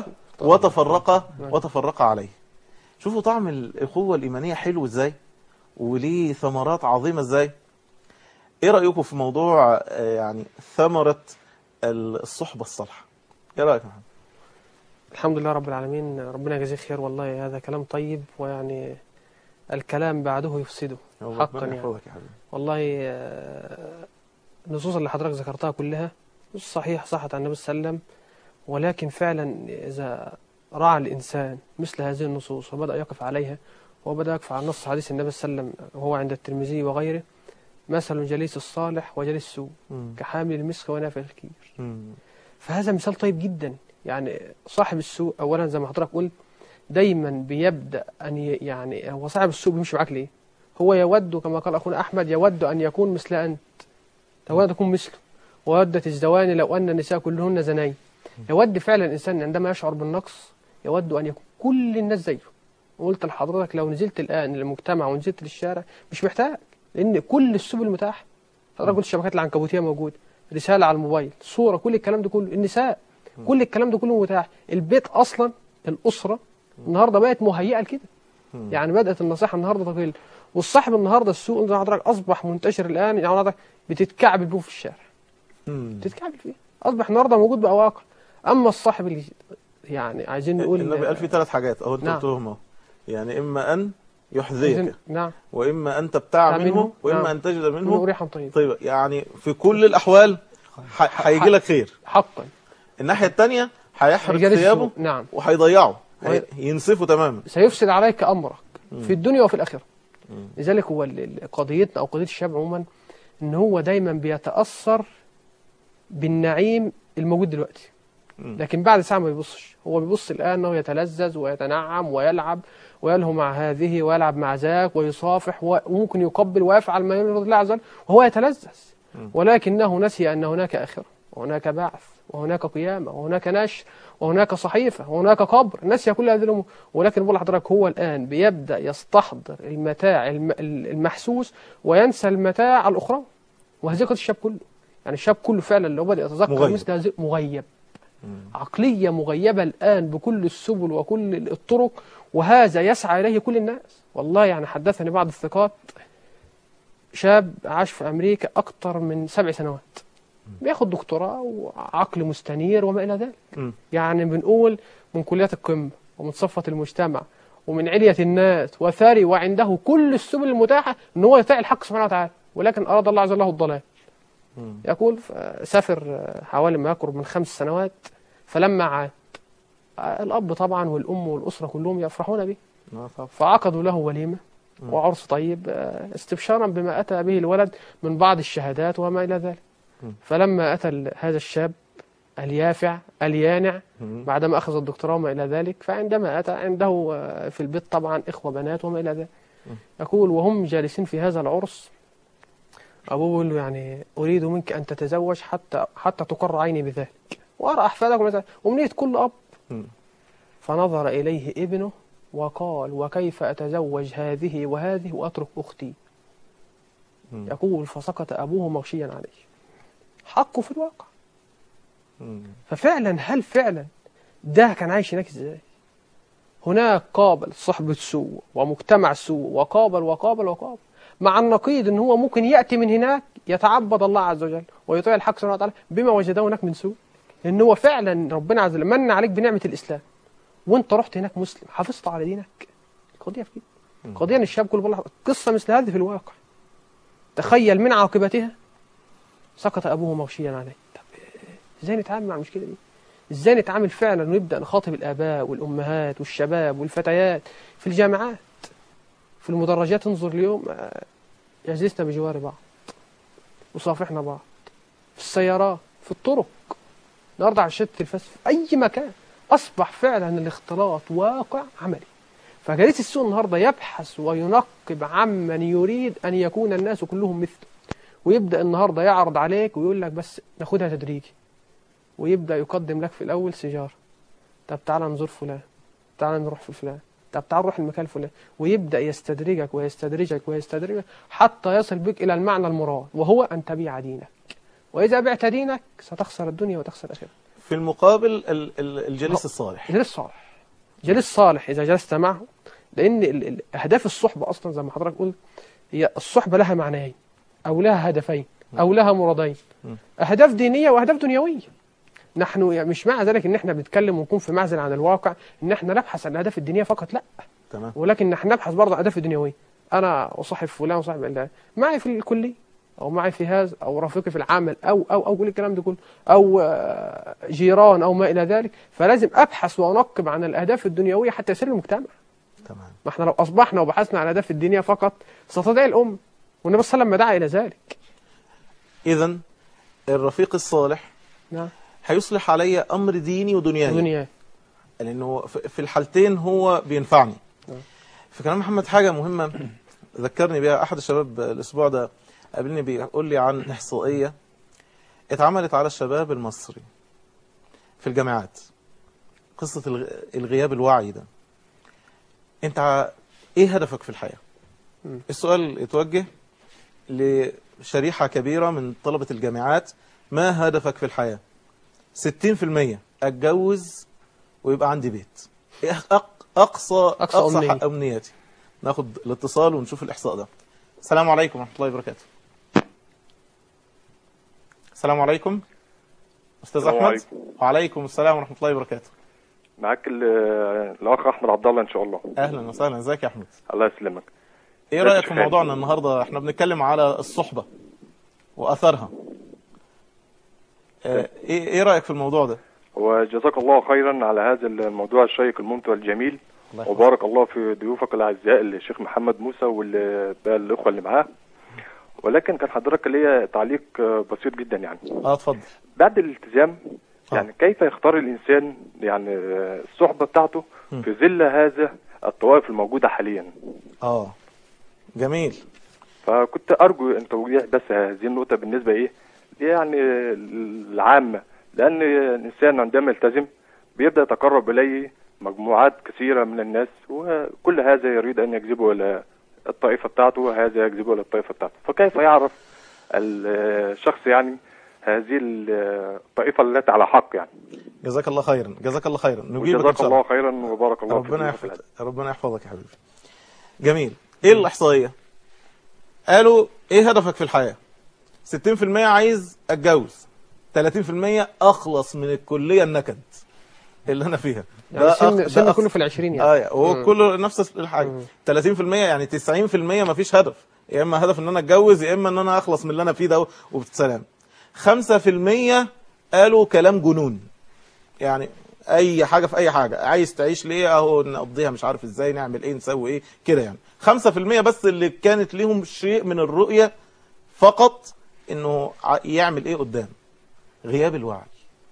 وتفرق عليه. شوفوا طعم الأخوة الإيمانية حلو إزاي، وليه ثمرات عظيمة إزاي. إيه رأيكم في موضوع يعني ثمرة الصحبة الصالحة؟ إيه رأيك يا محمد؟ الحمد لله رب العالمين، ربنا يجزيه خير. والله هذا كلام طيب، ويعني الكلام بعده يفسده حقا يعني. والله النصوص اللي حضرتك ذكرتها كلها صحيح، صحت عن النبي صلى الله عليه وسلم، ولكن فعلا إذا رعى الإنسان مثل هذه النصوص وبدأ يقف عليها، وبدأ يقف على نص حديث النبي صلى الله عليه وسلم وهو عند الترمذي وغيره: مثل جليس الصالح وجليس السوء كحامل المسك ونافع الكير. فهذا مثال طيب جدا. يعني صاحب السوء أولا زي ما حضرتك قلت دايما بيبدأ أن يعني هو صاحب السوء بيمشي معاك ليه؟ هو يود كما قال أخونا أحمد، يود أن يكون مثل أنت، يود أن يكون مثله. وودت الزواني لو أن النساء كلهن زناي. يود فعلا الإنسان عندما يشعر بالنقص يود أن يكون كل الناس زيه. وقلت لحضرتك لو نزلت الآن للمجتمع ونزلت للشارع مش محتاج، لأن كل السبل متاحة. حضرتك قلت الشبكات العنكبوتية موجودة، رسالة على الموبايل، صورة، كل الكلام ده كله، النساء، كل الكلام ده كله متاح. البيت أصلا الأسرة النهاردة بقت مهيئة لكده. يعني بدأت النصيحة النهاردة تقل، والصاحب النهاردة السوق حضرتك أصبح منتشر الآن. يعني حضرتك بتتكعبل بيه في الشارع، بتتكعبل فيه، أصبح النهاردة موجود بقى واقع. أما الصاحب اللي يعني عايزين نقول النبي قال فيه 3 حاجات أهو أنت قلتهم أهو. يعني إما أن يحذيك، نعم، وإما أن تبتاع منه، وإما نعم. أن تجد منه ريحا طيبة. طيب يعني في كل الأحوال هيجي لك خير حقا. الناحية الثانية هيحرق ثيابه، نعم، وهيضيعه، ينسفه تماما، سيفسد عليك أمرك في الدنيا وفي الآخرة. لذلك هو قضيتنا أو قضية الشاب عموما إن هو دايما بيتأثر بالنعيم الموجود دلوقتي، لكن بعد ساعة ما بيبصش. هو بيبص الآن أنه يتلذذ ويتنعم ويلعب ويلهو مع هذه ويلعب مع ذاك ويصافح وممكن يقبل ويفعل ما يرضي الله عز وجل وهو يتلذذ، ولكنه نسي أن هناك آخرة وهناك بعث وهناك قيامة وهناك نشر وهناك صحيفة وهناك قبر. نسي كل هذه الأمور. ولكن بقول لحضرتك هو الآن بيبدأ يستحضر المتاع المحسوس وينسى المتاع الأخرى. وهذه قضية الشاب كله. يعني الشاب كله فعلا لو بدأ يتذكر مثل هذه مغيب، عقلية مغيبة الآن بكل السبل وكل الطرق، وهذا يسعى إليه كل الناس. والله يعني حدثني بعض الثقات شاب عاش في أمريكا أكثر من 7 سنوات، بياخد دكتوراه وعقل مستنير وما إلى ذلك. يعني بنقول من كليات القمة ومن صفة المجتمع ومن علية الناس وثري، وعنده كل السبل المتاحة أن هو يطيع الحق سبحانه وتعالى، ولكن أراد الله عز وجل له الضلال. يقول سافر حوالي ما يقرب من 5 سنوات، فلما عاد الأب طبعا والأم والأسرة كلهم يفرحون به، فعقدوا له وليمة وعرس طيب استبشارا بما أتى به الولد من بعض الشهادات وما إلى ذلك. فلما أتى هذا الشاب اليافع اليانع بعدما أخذ الدكتوراه وما إلى ذلك. فعندما أتى عنده في البيت طبعا إخوة بنات وما إلى ذلك، يقول وهم جالسين في هذا العرس، أبوه يقول له يعني أريد منك أن تتزوج حتى تقر عيني بذلك وأرى أحفادك مثلا، أمنية كل أب. فنظر إليه ابنه وقال وكيف أتزوج هذه وهذه وأترك أختي؟ يقول فسقط أبوه مغشيا عليه، حقه في الواقع. ففعلا هل فعلا ده كان عايش هناك ازاي؟ هناك قابل صحبة سوء ومجتمع سوء وقابل وقابل وقابل، مع النقيض ان هو ممكن يأتي من هناك يتعبد الله عز وجل ويطيع الحق سبحانه وتعالى بما وجده هناك من سوء، لان هو فعلا ربنا عز وجل من عليك بنعمة الإسلام وانت رحت هناك مسلم حافظت على دينك. قضية في كده، قضية ان الشاب كله والله قصة مثل هذه في الواقع. تخيل من عاقبتها سقط أبوه مغشيا عليه. طب ازاي نتعامل مع المشكلة دي؟ ازاي نتعامل فعلا ونبدأ نخاطب الآباء والأمهات والشباب والفتيات في الجامعات في المدرجات؟ انظر اليوم يجلسنا بجوار بعض وصافحنا بعض في السيارات في الطرق النهارده على شاشة التلفاز في أي مكان. أصبح فعلا الاختلاط واقع عملي. فجليس السوء النهارده يبحث وينقب عمن يريد أن يكون الناس كلهم مثله، ويبدأ النهارده يعرض عليك ويقول لك بس ناخدها تدريجي، ويبدأ يقدم لك في الأول سيجارة، طب تعالى نزور فلان، تعالى نروح في فلان، طب تعالى نروح المكان الفلاني، ويبدأ يستدرجك ويستدرجك ويستدرجك حتى يصل بك إلى المعنى المراد وهو أن تبيع دينك. وإذا بعت دينك ستخسر الدنيا وتخسر الآخرة. في المقابل الجليس الصالح، جليس صالح، جليس صالح إذا جلست معه، لأن أهداف الصحبة أصلا زي ما حضرتك قلت هي الصحبة لها معنيين أو لها هدفين أو لها مرادين، أهداف دينية وأهداف دنيوية. نحن يعني مش مع ذلك ان احنا بنتكلم ونكون في معزل عن الواقع ان احنا نبحث عن الاهداف الدينيه فقط، لا تمام، ولكن نحن نبحث برضه عن الاهداف الدنيويه. انا وصاحب فلان وصاحب الله معي في الكليه او معي في هذا او رفيقي في العمل او كل الكلام ده كله او جيران او ما الى ذلك، فلازم ابحث وانقب عن الاهداف الدنيويه حتى يسير المجتمع. تمام. ما احنا لو اصبحنا وبحثنا عن الاهداف الدينيه فقط ستضيع الامه، والنبي صلى الله عليه وسلم دعا الى ذلك. اذا الرفيق الصالح نعم هيصلح علي امر ديني ودنياي، لانه في الحالتين هو بينفعني. في كلام محمد حاجه مهمه ذكرني بها احد الشباب الاسبوع ده، قابلني بيقول لي عن احصائيه اتعملت على الشباب المصري في الجامعات، قصه الغياب الوعي ده. انت ايه هدفك في الحياه؟ السؤال يتوجه لشريحه كبيره من طلبه الجامعات، ما هدفك في الحياه؟ 60% اتجوز ويبقى عندي بيت. اقصى امنياتي. ناخد الاتصال ونشوف الاحصاء ده. السلام عليكم ورحمه الله وبركاته. السلام عليكم استاذ احمد. عليكم. وعليكم السلام ورحمه الله وبركاته. معاك الاخ احمد عبد الله ان شاء الله. اهلا وسهلا، ازيك يا احمد؟ الله يسلمك. ايه رايك في موضوعنا النهارده؟ احنا بنتكلم على الصحبه واثرها. ايه رايك في الموضوع ده؟ وجزاك الله خيرا على هذا الموضوع الشيق الممتع والجميل، وبارك الله في ضيوفك الاعزاء الشيخ محمد موسى والاخوه اللي معاه. ولكن كان حضرتك ليا تعليق بسيط جدا يعني. اتفضل. بعد الالتزام يعني كيف يختار الانسان يعني الصحبه بتاعته في ظل هذا الطوائف الموجوده حاليا؟ جميل. فكنت ارجو ان توضيح بس هذه النقطه بالنسبه يعني العامة، لأن الإنسان عندما يلتزم بيبدأ يتقرب إليه مجموعات كثيرة من الناس، وكل هذا يريد أن يجذبه إلى الطائفة بتاعته وهذا يجذبه إلى الطائفة بتاعته. فكيف يعرف الشخص يعني هذه الطائفة التي على حق يعني؟ جزاك الله خيرا، جزاك الله خيرا. نجيبك جزاك الله خيرا وبارك الله فيك. ربنا يحفظك يا حبيبي. جميل. إيه الإحصائية؟ قالوا إيه هدفك في الحياة؟ 60% عايز اتجوز، 30% اخلص من الكليه النكد اللي انا فيها. يعني سن كله في العشرين يعني. هو كله نفس الحاجه. 30% يعني 90% ما فيش هدف، يا اما هدف ان انا اتجوز يا اما ان انا اخلص من اللي انا فيه ده وبالسلام. 5% قالوا كلام جنون، يعني اي حاجه في اي حاجه، عايز تعيش ليه اهو نقضيها مش عارف ازاي، نعمل ايه، نسوي ايه كده يعني. 5% بس اللي كانت ليهم شيء من الرؤيه فقط انه يعمل ايه قدام. غياب الوعي.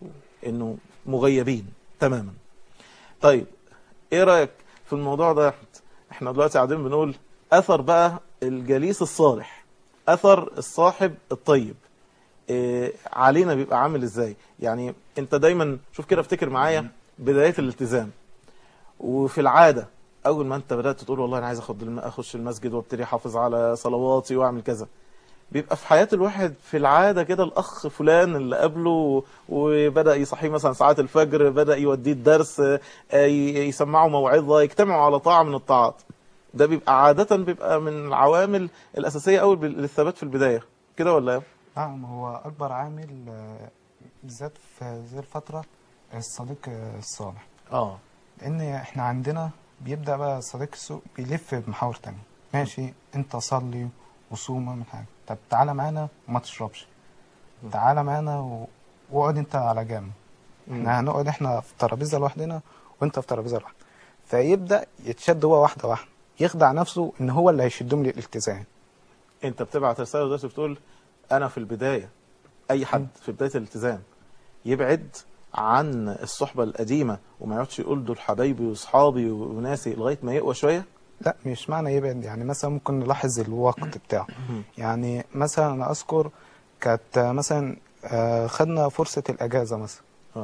انه مغيبين تماما. طيب ايه رأيك في الموضوع ده؟ احنا دلوقتي قاعدين بنقول اثر بقى الجليس الصالح، اثر الصاحب الطيب إيه علينا بيبقى عامل ازاي؟ يعني انت دايما شوف كده، افتكر معايا بداية الالتزام، وفي العادة اول ما انت بدأت تقول والله انا عايز اخش المسجد وابتدي احافظ على صلواتي واعمل كذا، بيبقى في حياة الواحد في العادة كده الأخ فلان اللي قبله وبدأ يصحيه مثلا ساعات الفجر، بدأ يوديه الدرس، يسمعه موعظة، يجتمعوا على طاعة من الطاعات. ده بيبقى عادة بيبقى من العوامل الأساسية أول للثبات في البداية كده ولا ايه؟ نعم، هو أكبر عامل بالذات في هذه الفترة الصديق الصالح. لأن احنا عندنا بيبدأ بقى صديق السوء بيلف بمحاور تانية. ماشي انت صلي وصوم من حاجة، طب تعالى معانا وما تشربش، تعالى معانا واقعد انت على جنب، احنا هنقعد احنا في ترابيزه لوحدنا وانت في ترابيزه لوحدك. فيبدا يتشد هو واحده واحده، يخدع نفسه ان هو اللي هيشدهم للالتزام. انت بتبعت رساله دلوقتي بتقول انا في البدايه، اي حد في بدايه الالتزام يبعد عن الصحبه القديمه وما يقعدش يقول دول حبايبي واصحابي وناسي لغايه ما يقوى شويه. لا مش معنى يبعد، يعني مثلا ممكن نلاحظ الوقت بتاعه. يعني مثلا انا اذكر كانت مثلا خدنا فرصه الاجازه مثلا،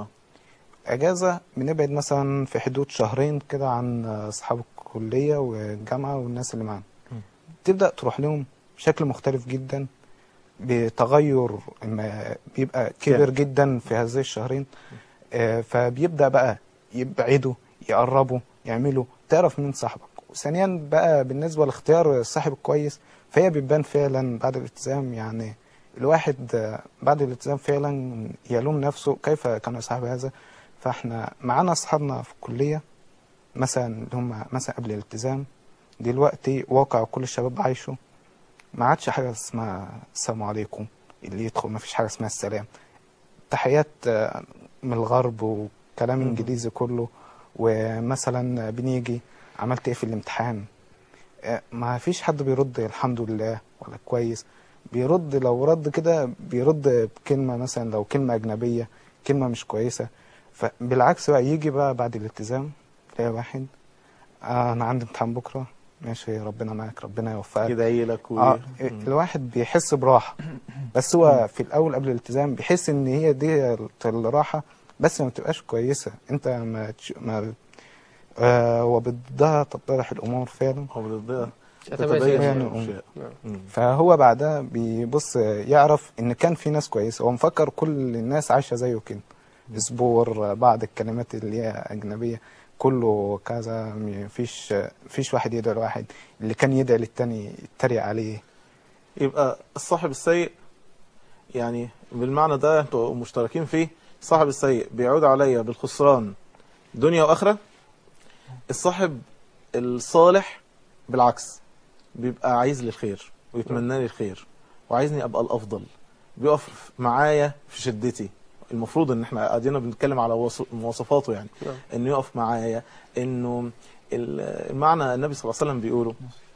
اجازه بنبعد مثلا في حدود شهرين كده عن اصحاب الكليه والجامعه والناس اللي معانا. تبدا تروح لهم بشكل مختلف جدا، بتغير بيبقى كبير جدا في هذه الشهرين. فبيبدا بقى يبعدوا يقربوا يعملوا، تعرف مين صاحبك. وثانيا بقى بالنسبه لاختيار الصاحب الكويس، فهي بتبان فعلا بعد الالتزام. يعني الواحد بعد الالتزام فعلا يلوم نفسه كيف كان يصاحب هذا. فاحنا معانا اصحابنا في الكليه مثلا اللي هم مثلا قبل الالتزام، دلوقتي واقع كل الشباب عايشه، ما عادش حاجه اسمها السلام عليكم اللي يدخل، ما فيش حاجه اسمها السلام، تحيات من الغرب وكلام انجليزي كله. ومثلا بنيجي عملت ايه في الامتحان، ما فيش حد بيرد الحمد لله ولا كويس، بيرد لو رد كده بيرد بكلمه مثلا لو كلمه اجنبيه، كلمه مش كويسه. فبالعكس بقى يجي بقى بعد الالتزام تلاقي واحد انا عندي امتحان بكره، ماشي ربنا معاك ربنا يوفقك يدعي لك الواحد بيحس براحه. بس هو في الاول قبل الالتزام بيحس ان هي دي الراحه، بس ما تبقاش كويسه. انت ما وبضدها تتضح الامور فعلا، وبضدها تتبين الامور. فهو بعدها بيبص يعرف ان كان في ناس كويسه، هو مفكر كل الناس عايشه زيه كده، اسبور بعض الكلمات اللي هي اجنبيه كله كذا، فيش واحد يدعي لواحد، اللي كان يدعي للتاني يتريق عليه. يبقى الصاحب السيء يعني بالمعنى ده انتوا مشتركين فيه، الصاحب السيء بيعود عليا بالخسران دنيا واخره. الصاحب الصالح بالعكس بيبقى عايز لي الخير ويتمنى لي الخير وعايزني ابقى الافضل، بيقف معايا في شدتي. المفروض ان احنا قاعدين بنتكلم على مواصفاته، يعني انه يقف معايا، انه المعنى النبي صلى الله عليه وسلم بيقوله،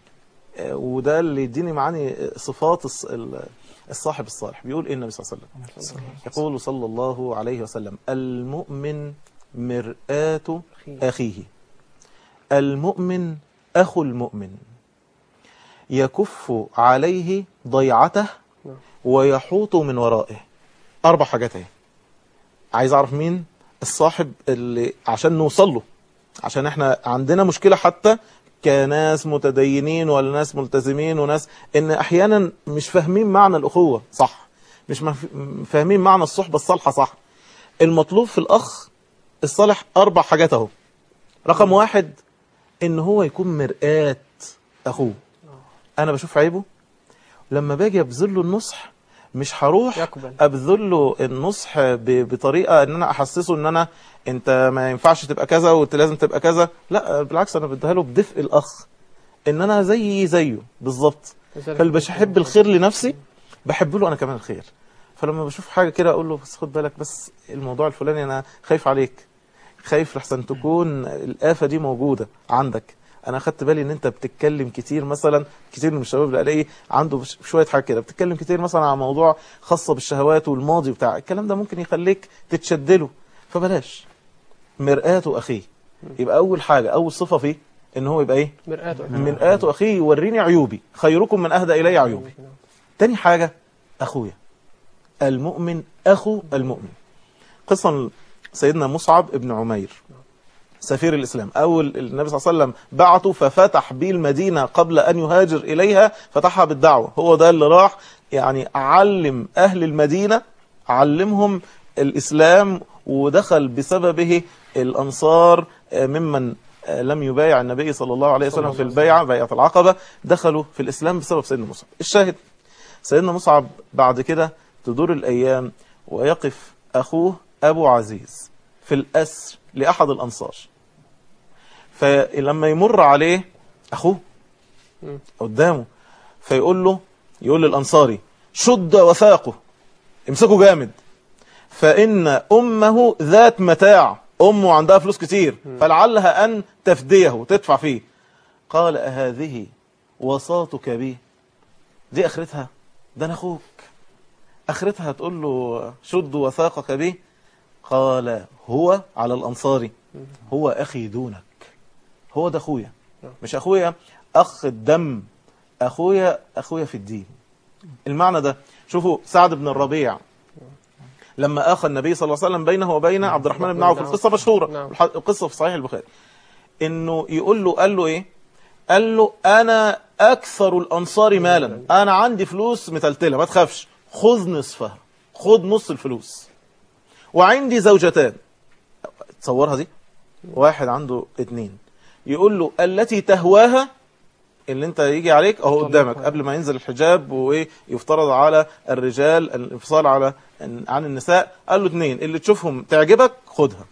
وده اللي يديني معاني صفات الصاحب الصالح. بيقول ايه النبي صلى الله عليه وسلم؟ يقول صلى الله عليه وسلم: المؤمن مرآة أخيه، المؤمن أخو المؤمن، يكف عليه ضيعته ويحوط من ورائه. 4 حاجات اهي. عايز اعرف مين الصاحب اللي عشان نوصل له، عشان احنا عندنا مشكلة حتى كناس متدينين ولا ناس ملتزمين وناس ان احيانا مش فاهمين معنى الاخوة صح، مش فاهمين معنى الصحبة الصالحة صح. المطلوب في الاخ الصالح 4 حاجات اهو. رقم 1 ان هو يكون مرآة اخوه. انا بشوف عيبه، لما باجي ابذل له النصح مش هروح ابذل له النصح بطريقه ان انا احسسه ان انت ما ينفعش تبقى كذا وانت لازم تبقى كذا. لا بالعكس، انا بديها له بدفء الاخ، ان انا زيه بالظبط. فاللي بحب الخير لنفسي بحب له انا كمان الخير. فلما بشوف حاجه كده اقول له بس خد بالك، بس الموضوع الفلاني انا خايف عليك، خايف لحسن تكون الآفة دي موجودة عندك. انا خدت بالي ان انت بتتكلم كتير، مثلا كتير من الشباب اللي الاقيه عنده شويه حاجه كده، بتتكلم كتير مثلا عن موضوع خاصه بالشهوات والماضي بتاع الكلام ده، ممكن يخليك تتشدله. فبلاش. مرآة أخيه، يبقى أول حاجة أول صفة فيه إن هو يبقى إيه؟ مرآة أخيه، يوريني عيوبي، خيركم من أهدى إلي عيوبي. تاني حاجة أخويا، المؤمن أخو المؤمن. قصة سيدنا مصعب ابن عمير سفير الإسلام، أول النبي صلى الله عليه وسلم بعته ففتح بيه المدينة قبل أن يهاجر إليها، فتحها بالدعوة. هو ده اللي راح يعني علم أهل المدينة، علمهم الإسلام، ودخل بسببه الأنصار ممن لم يبايع النبي صلى الله عليه وسلم في البيعة، بيعة العقبة، دخلوا في الإسلام بسبب سيدنا مصعب. الشاهد سيدنا مصعب بعد كده تدور الأيام ويقف أخوه أبو عزيز في الأسر لأحد الأنصار، فلما يمر عليه أخوه قدامه فيقول للأنصاري شد وثاقه، امسكه جامد، فإن أمه ذات متاع، أمه عندها فلوس كتير فلعلها أن تفديه تدفع فيه. قال أهذه وصاتك بي؟ دي أخرتها؟ ده أنا أخوك، أخرتها تقول له شد وثاقك بي؟ قال هو على الأنصاري هو أخي دونك، هو ده أخويا، مش أخويا أخ الدم، أخويا في الدين. المعنى ده شوفوا سعد بن الربيع لما آخى النبي صلى الله عليه وسلم بينه وبين عبد الرحمن بن عوف، القصة مشهورة، القصة في صحيح البخاري، إنه يقول له قال له إيه؟ قال له أنا أكثر الأنصار مالا، أنا عندي فلوس متلتلة، ما تخافش، خذ نصفها، خذ نص الفلوس، وعندي زوجتان. تصورها دي، واحد عنده 2، يقول له التي تهواها اللي انت يجي عليك اهو قدامك قبل ما ينزل الحجاب ويفترض على الرجال الانفصال عن النساء، قال له 2 اللي تشوفهم تعجبك خدها.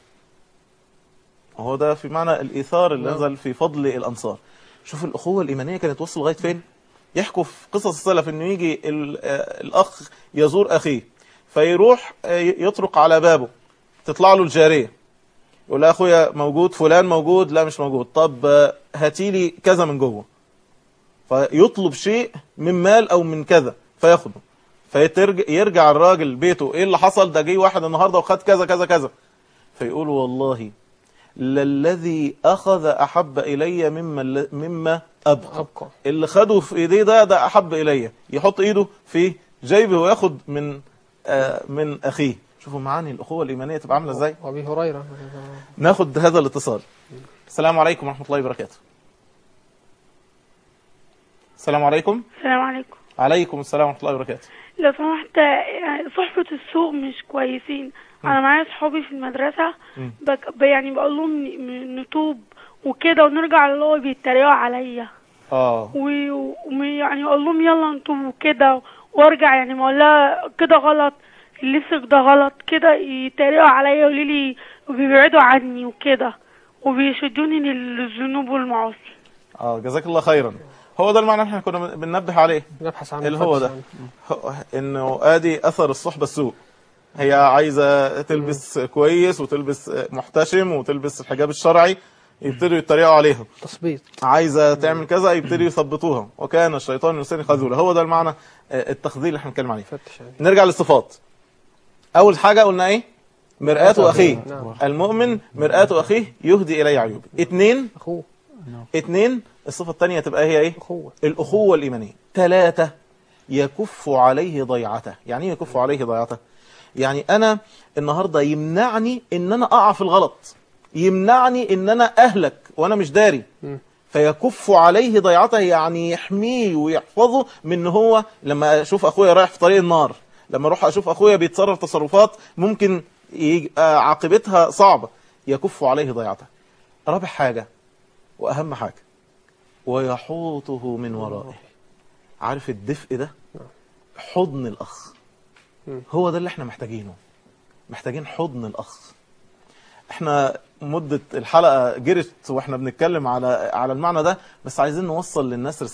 وهو ده في معنى الإيثار اللي نزل في فضل الأنصار. شوف الأخوة الإيمانية كانت توصل لغاية فين. يحكوا في قصص السلف انه يجي الأخ يزور أخيه فيروح يطرق على بابه، تطلع له الجارية يقول له أخويا موجود، فلان موجود، لا مش موجود، طب هاتيلي كذا من جوه، فيطلب شيء من مال أو من كذا فياخده، فيرجع الراجل بيته ايه اللي حصل؟ ده جه واحد النهارده وخد كذا كذا كذا، فيقول والله للذي أخذ أحب إلي مما أبقى. اللي خده في إيديه ده أحب إلي، يحط إيده في جيبه وياخد من أخيه. شوفوا معاني الأخوة الإيمانية تبقى عاملة إزاي. وأبي هريرة ناخد هذا الاتصال. السلام عليكم ورحمة الله وبركاته. السلام عليكم. السلام عليكم. عليكم السلام ورحمة الله وبركاته. لو سمحت، صحبة السوق مش كويسين. أنا معايا صحابي في المدرسة يعني بقول لهم نتوب وكده ونرجع اللي هو بيتريقوا عليا. ويعني اقول لهم يلا نتوب وكده وارجع، يعني ما اقول لها كده غلط، اللبسك ده غلط كده، يتريقوا عليا يقولوا لي وبيبعدوا عني وكده وبيشدوني للذنوب والمعاصي. جزاك الله خيرا. هو ده المعنى احنا كنا بننبه عليه، نبحث عنه، اللي هو ده انه ادي اثر الصحبة السوء. هي عايزة تلبس كويس وتلبس محتشم وتلبس الحجاب الشرعي، يبتدوا يتريقوا عليها. تثبيط. عايزة تعمل كذا، يبتدوا يثبطوها، وكان الشيطان للإنسان خذولا. هو ده المعنى التخذيل اللي احنا بنتكلم عليه. نرجع للصفات. اول حاجة قلنا ايه؟ مرآة اخيه. المؤمن مرآة اخيه يهدي اليه عيوبه. 2 اخوه. 2 الصفة الثانية تبقى هي ايه؟ الأخوة الإيمانية. 3 يكف عليه ضيعته. يعني ايه يكف عليه ضيعته؟ يعني أنا النهاردة يمنعني إن أنا أقع في الغلط، يمنعني إن أنا أهلك وأنا مش داري، فيكف عليه ضيعته، يعني يحميه ويحفظه من هو لما أشوف أخويا رايح في طريق النار، لما أروح أشوف أخويا بيتصرف تصرفات ممكن عاقبتها صعبة، يكف عليه ضيعته. رابع حاجة وأهم حاجة، ويحوطه من ورائه. عارف الدفء ده؟ حضن الأخ. هو ده اللي احنا محتاجينه، محتاجين حضن الأخ. احنا مدة الحلقة جرت واحنا بنتكلم على المعنى ده، بس عايزين نوصل للناس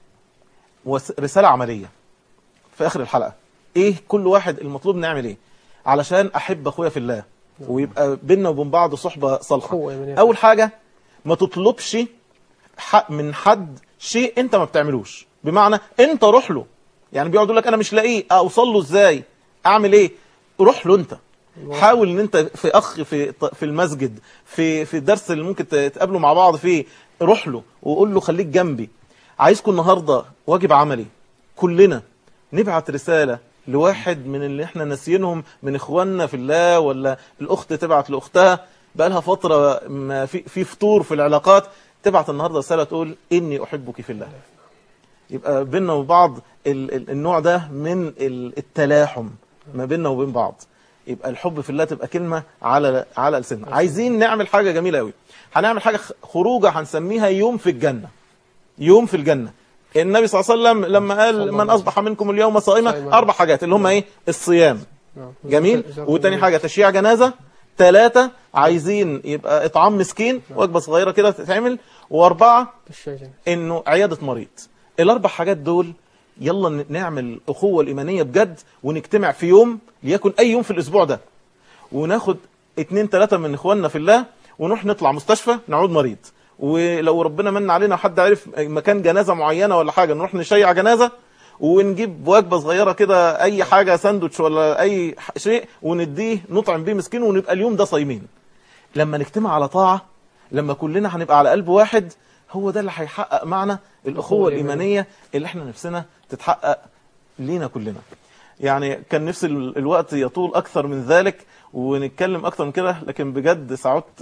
رسالة عملية في آخر الحلقة. ايه كل واحد المطلوب نعمل ايه علشان احب اخويا في الله ويبقى بيننا وبين بعض صحبة صالحة؟ اول حاجة ما تطلبش من حد شيء انت ما بتعملوش، بمعنى انت روح له. يعني بيقعد يقول لك انا مش لاقيه، اوصل له ازاي، اعمل ايه؟ روح له انت. حاول ان انت في اخ في المسجد في الدرس اللي ممكن تقابلوا مع بعض فيه، روح له وقول له خليك جنبي. عايزكم النهارده واجب عملي كلنا نبعت رسالة لواحد من اللي احنا ناسيينهم من اخواننا في الله، ولا الاخت تبعت لاختها بقى لها فترة ما في فطور في العلاقات، تبعت النهارده رسالة تقول اني احبك في الله. يبقى بيننا وبعض النوع ده من التلاحم ما بيننا وبين بعض، يبقى الحب في الله تبقى كلمة على لساننا. عايزين نعمل حاجة جميلة قوي، هنعمل حاجة خروجة هنسميها يوم في الجنة. يوم في الجنة. النبي صلى الله عليه وسلم لما قال من أصبح منكم اليوم صائما 4 حاجات اللي هم ايه؟ الصيام. جميل. وتاني حاجة تشييع جنازة. 3 عايزين يبقى إطعام مسكين، وجبة صغيرة كده تتعمل. و4 إنه عيادة مريض. ال4 حاجات دول يلا نعمل أخوة الإيمانية بجد، ونجتمع في يوم ليكن أي يوم في الأسبوع ده، وناخد 2-3 من إخواننا في الله ونروح نطلع مستشفى نعود مريض. ولو ربنا من علينا حد عرف مكان جنازة معينة ولا حاجة نروح نشيع جنازة، ونجيب وجبة صغيرة كده أي حاجة ساندوتش ولا أي شيء ونديه نطعم بيه مسكين، ونبقى اليوم ده صايمين. لما نجتمع على طاعة، لما كلنا هنبقى على قلب واحد، هو ده اللي هيحقق معنا الأخوة الإيمانية اللي احنا نفسنا تتحقق لينا كلنا. يعني كان نفس الوقت يطول أكثر من ذلك ونتكلم أكثر من كده، لكن بجد سعدت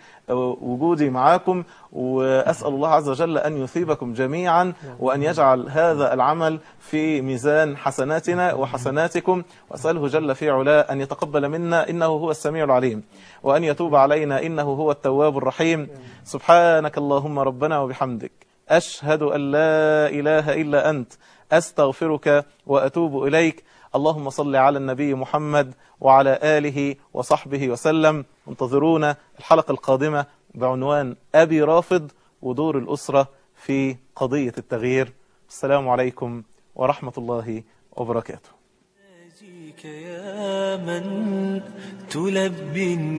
بوجودي معاكم، وأسأل الله عز وجل أن يثيبكم جميعا، وأن يجعل هذا العمل في ميزان حسناتنا وحسناتكم، وأسأله جل في علاه أن يتقبل منا إنه هو السميع العليم، وأن يتوب علينا إنه هو التواب الرحيم. سبحانك اللهم ربنا وبحمدك، أشهد أن لا إله إلا أنت، أستغفرك وأتوب إليك. اللهم صل على النبي محمد وعلى آله وصحبه وسلم. انتظرونا الحلقة القادمة بعنوان أبي رافض ودور الأسرة في قضية التغيير. السلام عليكم ورحمة الله وبركاته. يا من تلبي